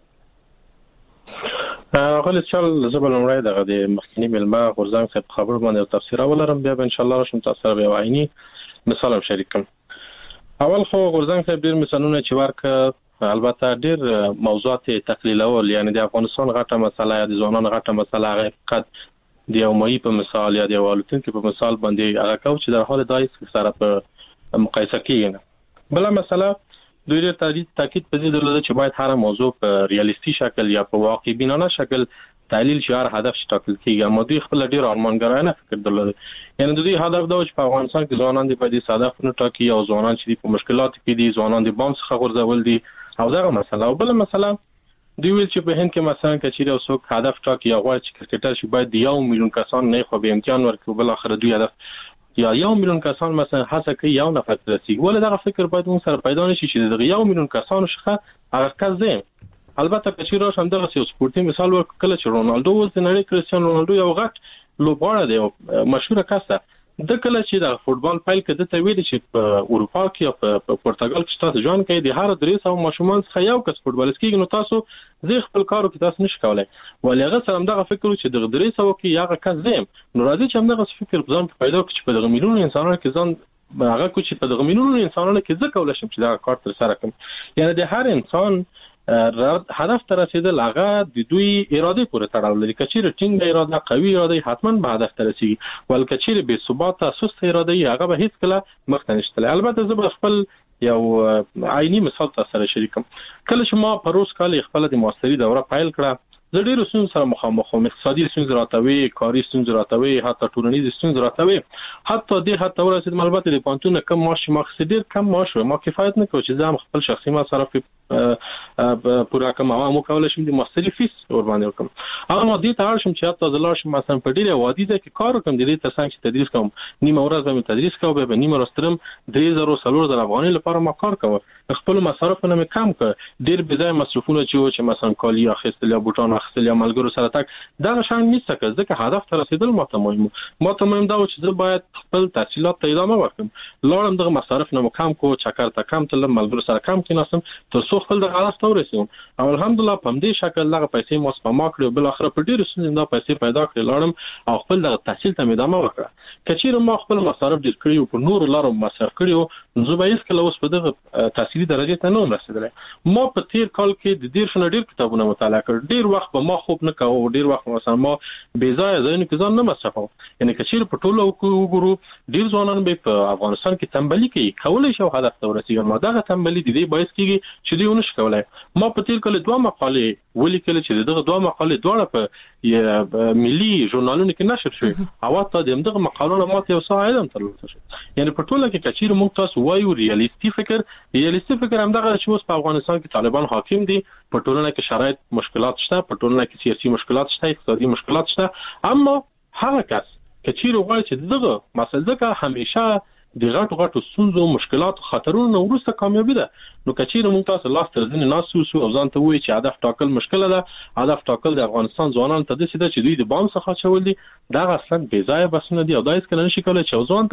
غل چل زبل عمره دغه د مخکنی ملما غورځنګ څخه خبر باندې تفسیر ولرم بیا ان شاء الله شم تاسو سره یو عیني مثال شریکم. اول خو غورځنګ څخه ډیر مثالونه چې ورکه البته ډیر موضوعات تقلیلول یعنی د افغانستان غټه مسله یا د ځوانانو غټه مسله هغه فقط د یو مې په مثال یا د والوتن کې په مثال باندې هغه کو چې در حال دایس سره په مقایسه کیږي. بل مسله دوی ډیر تاکید په دې درلوده چې باید هر موضوع په ریالیستي شکل یا په واقع بینانه شکل تحلیل شي هر هدف شتاکل کیږي. اما دوی خپل ډیر ارمانګرانه فکر درلوده یعنی دوی هدف دا چې په افغانستان کې ځوانان د پدې صادق نه ټاکي او ځوانان چې په مشکلات کې دي ځوانان د بام څخه غورځول دي او دا مسله او بل مسله دوی ویل چې په هند کې مثلا کچېره او څوک هدف ټاکي او غواړي چې کرکټر شي باید یو میلیون کسان نه خو به امتحان ورکړي بل اخر دوی هدف یا یو میلیون کسان مثلا هڅه کوي یو نفر رسیږي ولې دا فکر باید اون سره پیدا نشي چې د یو میلیون کسانو شخه هغه کزه البته کچېره هم دغه یو سپورتي مثال ورکړل چې رونالدو اوس د نړۍ کریستیانو رونالدو یو غټ لوبغاړی دی مشهور کس ده د کله چې د فوتبال پایل کې د تویل چې په اروپا کې او په پرتګال کې تاسو ځان کې د هر درې سو ماشومان څخه یو کس فوتبالست کېږي نو تاسو زه خپل کارو کې تاسو نشئ کولای ولې هغه سره دغه فکر چې د درې سو کې یو کس زم نو راځي چې دغه فکر ځان پیدا کړي چې په دغه میلیون انسانانو کې ځان هغه کو چې په دغه میلیون انسانانو کې ځکه ولشم چې دا کار تر سره کوم یعنی د هر انسان هدف ته رسیدل هغه د دوی اراده پورې تړاو لري. کچېره ټینګ اراده قوي اراده حتمان به هدف ته رسیږي ول کچېره بے ثبات سست اراده هغه به هیڅ کله مخ ته نشته. البته زه به خپل یو عیني مثال تاسو سره شریکم. کله چې ما پروس کال خپل د ماستری دوره فایل کړه زه ډېر ستونزې سره مخامخ وم اقتصادي ستونزې راټوي کاري ستونزې راټوي حتی ټولنیز ستونزې راټوي حتی د حتی ورسېد البته د پانتون کم معاش ما خسډیر کم معاش ما کفایت نه کوي چې زه خپل شخصي مصارف پورا کوم او مو کولای شم د ماستری فیس ور باندې وکم اما دې ته اړ شم چې حتی زلار شم مثلا په ډیره وادي ده کې کار وکم د دې ترڅنګ چې تدریس کوم نیمه ورځ به تدریس کوم به نیمه ورځ ترم درې زره سلور زره افغانۍ لپاره ما کار کوم خپل مصارف نه کم کړ ډیر بځای مصرفونه چې مثلا کالی اخیستل یا بوټان اخیستل یا ملګرو سره تک دا شان نشته ځکه هدف ته رسیدل ماته مهم ماته مهم دا چې زه باید خپل تحصیلات ته ادامه ورکړم لاړم دغه مصارف نه کم کو چکر ته کم تل ملګرو سره کم کیناسم تر څو خپل د هدف ته ورسېم او الحمدلله په دې شکل دغه پیسې مو سپما کړې بل اخر په ډیر سن دا پیسې پیدا کړې لاړم او خپل دغه تحصیل ته ادامه ورکړم کچېره ما خپل مصارف ډیر کړی او په نور لارو مصرف کړی او زه به هیڅ کله اوس په دغه تحصیلي درجه ته نه رسیدلم ما په تیر کال کې د ډیر شنه ډیر کتابونه مطالعه کړ ډیر وخت به ما خوب نه کاوه ډیر وخت مثلا ما بې ځای ځای کې ځان نه مصرفم یعنی کچېره په ټولو وګورو ډیر ځوانان به په افغانستان کې تنبلي کوي کولای شي هدف ته ورسیږي ما دغه تنبلي د دې باعث کیږي چې دوی ونه شکولای ما په تیر کال دوه مقالې ولیکل چې دغه دوه مقالې دواړه په ملي ژورنالونو کې نشر شوې او تاسو دغه مقالونه ماته یو څه علم ترلاسه شو یعنی په ټوله کې کچېره موږ تاسو وایو ریالیستي فکر ریالیستي فکر هم دغه چې اوس په افغانستان کې طالبان حاکم دي په ټولنه کې شرایط مشکلات شته په ټولنه کې سیاسي مشکلات شته اقتصادي مشکلات شته اما هغه کس کچېره غواړي چې دغه مسله ځکه همیشه د غټو غټو ستونزو مشکلات خطرونو وروسته کامیابی ده نو کچېره موږ تاسو لاس تر ځنې ناسو او ځان ته وایي چې هدف ټاکل مشکل ده هدف ټاکل د افغانستان ځوانانو ته د سیده چې دوی د بام څخه چول دي دا اصلا بې ځای بسنه دي او دا هیڅ کله نشي کولای چې ځوان ته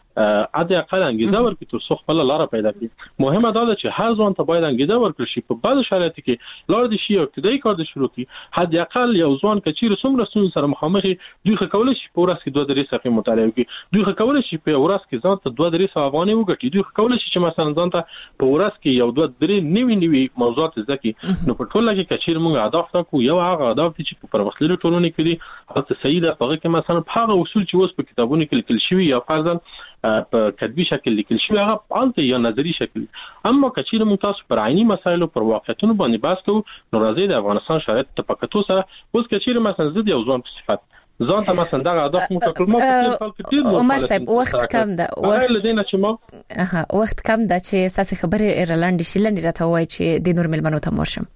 اته اقل انګیزه ورکړي تر څو خپل لار پیدا کړي. مهمه دا ده چې هر ځوان ته باید انګیزه ورکړي شي په بعض شرایطو کې لار دي شي او ابتدایي کار د شروع کړي. حد اقل یو ځوان کچیر څومره ستونزې سره مخامخ دوی خو کولای شي په ورځ کې دوه درې صفحې مطالعه وکړي. دوی خو کولای شي په ورځ کې ځان ته دوه درې سوه افغانۍ وګټي. دوی خو کولای شي چې مثلا ځان ته په ورځ کې یو دوه درې نوي نوي موضوعات زده کړي. نو په ټوله کې کچیر موږ اهداف ټاکو. یو هغه اهداف چې په پرمختللو ټولنو کې دي هغه صحیح ده. هغه کې مثلا په هغه اصول چې اوس په کتابونو کې لیکل شوي یا فرضاً په کتبي شکل لیکل شوی هغه الته یا نظری شکل. اما کچیر موږ تاسو پر عیني مسایلو پر واقعیتونو باندې بحث کوو نو راځي د افغانستان شرایط ته پکتو سره اوس کچیر مثلا زد یو ځوان په صفت ځان ته مثلا دغه هدف مو ټاکل مو په خپل کې عمر صاحب وخت کم ده. وخت لدينا چې ما اها وخت کم ده چې اساس خبره ایرلند شیلند راته وای چې د نور ملمنو ته مرشم.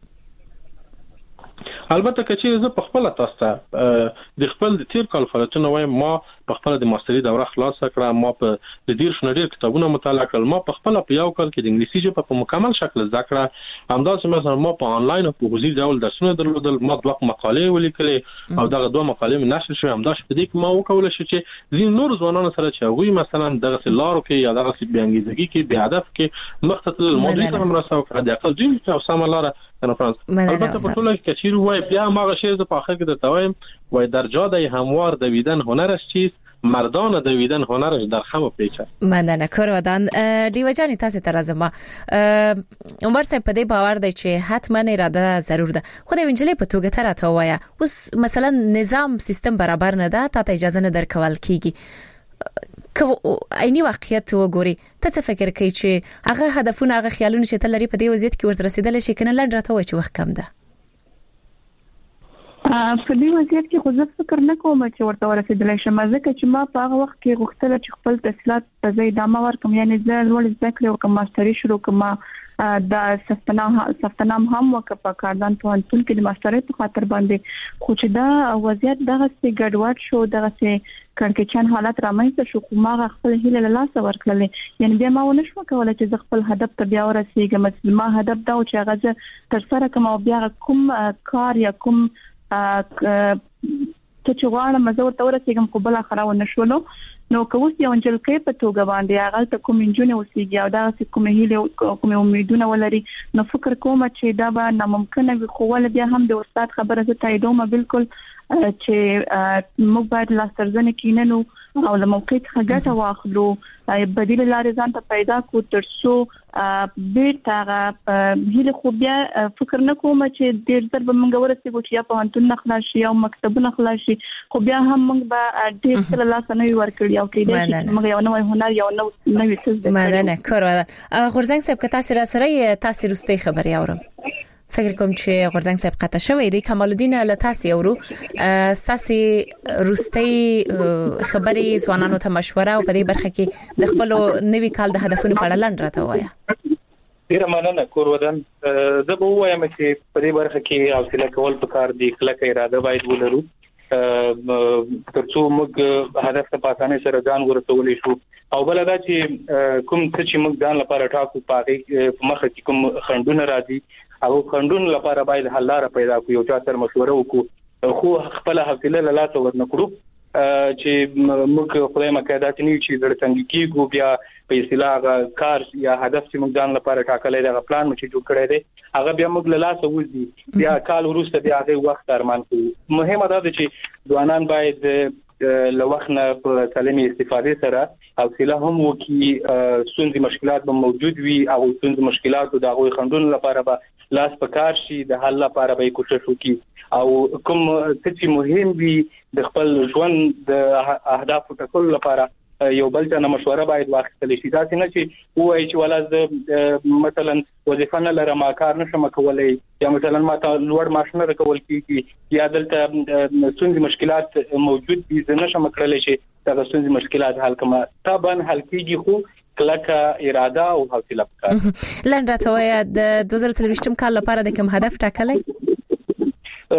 البته کچې زه په خپل تاسو ته د خپل د تیر کال فعالیتونو وایم. ما په خپل د ماستري دوره خلاص کړه. ما په د ډیر شنډیر کتابونه مطالعه کړل. ما په خپل په یو کال کې د انګلیسي ژبه په مکمل شکل زده کړه. همداسې مثلا ما په انلاین او په حضوري ډول درسونه درلودل. ما دوه مقالې ولیکلې او دغه دوه مقالې مې نشر شوې. همداسې په دې کې ما وکول شو چې ځین نور ځوانانو سره چې هغوی مثلا دغه لارو کې یا دغه بې انګیزګي کې بې هدف کې مخته تل موضوع ته مرسته وکړه. د اقل دوی ته سم لاره کنه فرانس. البته په ټوله کې کچیر وای بیا ما غشیر ز په اخر کې د توایم وای در جاده هموار دویدن هنرش چیست مردان دویدن هنرش در خم پیچه. مننه کورودان دیو جان تاسو ته راځم. عمر صاحب په دې باور دی چې حتما اراده ضرور ده. خو د وینجلې په توګه تر راته وایا اوس مثلا نظام سیستم برابر نه ده ته اجازه نه درکول کیږي. که عیني واقعیت وګوري ته څه فکر کوي چې هغه هدفونه هغه خیالونه چې تل لري په دې وضعیت کې ورته رسیدل شي کنه لند راته وای چې وخت کم ده. په دې وضعیت کې خو زه فکر نه کوم چې ورته ورسېدل شم ځکه چې ما په هغه وخت کې غوښتل چې خپل تحصیلات په ځای ادامه ورکړم. یعنی زه لوړ زده کړې وکړم ماستري شروع کړم. د سفتنام هم وکړ په کاردان پوهنتون کې د ماسترۍ په خاطر باندې. خو چې دا وضعیت دغه څه ګډوډ شو دغه څه کړکېچن حالت رامنځته شو خو ما خپل هیله له لاسه ورکړلې. یعنی بیا ما ونه شو کولای چې زه خپل هدف ته بیا ورسېږم. ما هدف دا و چې هغه زه تر سره کوم او بیا کوم کار یا کوم ته چې غواړم زه ورته ورسېږم خو بل اخره ونه شولو. نو که اوس یو انجلکۍ په توګه باندې هغه ته کوم انجونې اوسېږي او دا کوم هیله کوم امیدونه ولري نو فکر کوم چې دا به ناممکنه وي. خو ول بیا هم د استاد خبره زه تاییدوم بالکل چې موږ باید لاسرزنه کیننو او له موقع څخه ګټه واخلو. بدیل لارې ځان ته پیدا کړو تر څو بیرته هیله خو بیا فکر نه کوم چې ډېر ځل به موږ ورسېږو چې یا پوهنتون نه خلاص شي یا مکتبونه خلاص شي خو بیا هم موږ به ډېر څه له لاسه نه وي ورکړي او کېدای شي موږ یو نوی هنر یو نوی څه زده کړو. مننه کورو غورځنګ صاحب که تاسو را سره تاسو روستي خبري اورم. فکر کوم چې غورځنګ صاحب قطع شوی دی. کمال الدین لتاسي اورو ساسي روستي خبري ځوانانو ته مشوره او په دې برخه کې د خپل نوي کال د هدفونو په اړه لند راته وایا. ډیر مننه کورودان. زه به وایم چې په دې برخه کې حوصله کول پکار دي. کلکه اراده باید ولرو ترڅو موږ هدف ته په اسانۍ سره ځان ورسولې شو. او بل دا چې کوم څه چې موږ ځان لپاره ټاکو په مخه کې کوم خندونه راځي او خندون لپاره باید حل لاره پیدا کړو. یو چا سره مشوره وکړو خو خپل حوصله له لاسه ورنکړو چې موږ خدای مکه دا چې نه چې د څنګه کېږو بیا په اصطلاح کار یا هدف چې موږ ځان لپاره ټاکلې دا پلان مو چې جوړ کړی دی هغه بیا موږ له لاسه وځي بیا کال وروسته بیا هغه وخت ارمان کوو. مهمه دا ده چې ځوانان باید له وخت نه په سالمه استفاده سره حوصله هم وکړي. ستونزې مشکلات به موجود وي او ستونزې مشکلات د هغوی خندون لپاره به لاس پکار شي د حل لپاره به کوشش وکړي او کوم څه چې مهم وي د خپل ژوند د اهدافو ټاکلو لپاره یو بل څه مشوره باید واخیستل شي. دا څنګه چې وایي چې ولازم مثلا وظیفه نه لرم کار نشم کولای یا مثلا ما ته لوړ معاش نه راکول کیږي یا دلته ستونزې مشکلات موجود دي زه نشم کولای چې دا ستونزې مشکلات حل کړم. طبعا حل کیږي خو کلکه اراده او حوصله پکار. لند راته د دوه زره څلوېښتم کال لپاره د کوم هدف ټاکلی؟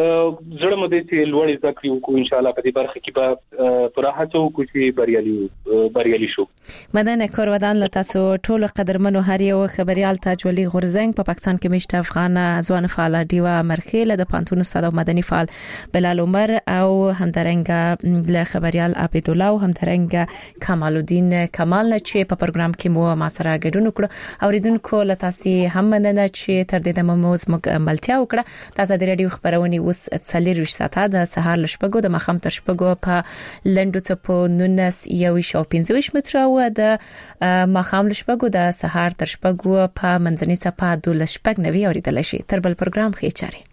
زړه مو دې چې لوړ زده کړې وکړو ان شاء الله په دې برخه کې به پوره هڅه وکړو چې بریالي بریالي شو. مدن کور ودان له تاسو ټول قدرمنو هر یو خبريال تاج ولي غورزنګ په پاکستان کې مشت افغان ځوان فعال دیوا مرخیله د پانتون استاد او مدني فعال بلال عمر او همدارنګ له خبريال عبد الله او همدارنګ کمال الدین کمال نه چې په پروګرام کې مو ما سره ګډون وکړو اوریدونکو له تاسو هم مننه چې تر دې د موز ملتیا وکړه. تاسو د رادیو خبرونه اوس څلور ساعته د سهار لشپګو د مخم تر شپګو په لندو ته په نونس یو شو پنځه متر او د مخام لشپګو د سهار تر شپګو په منځنۍ څپه د لشپګ نوي اوریدل شي. تر بل پروګرام خې چاري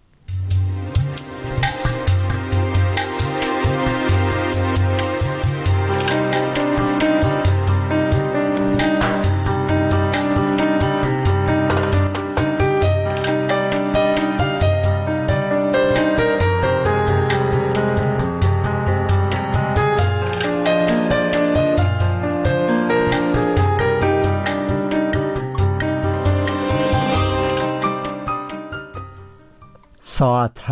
ساعت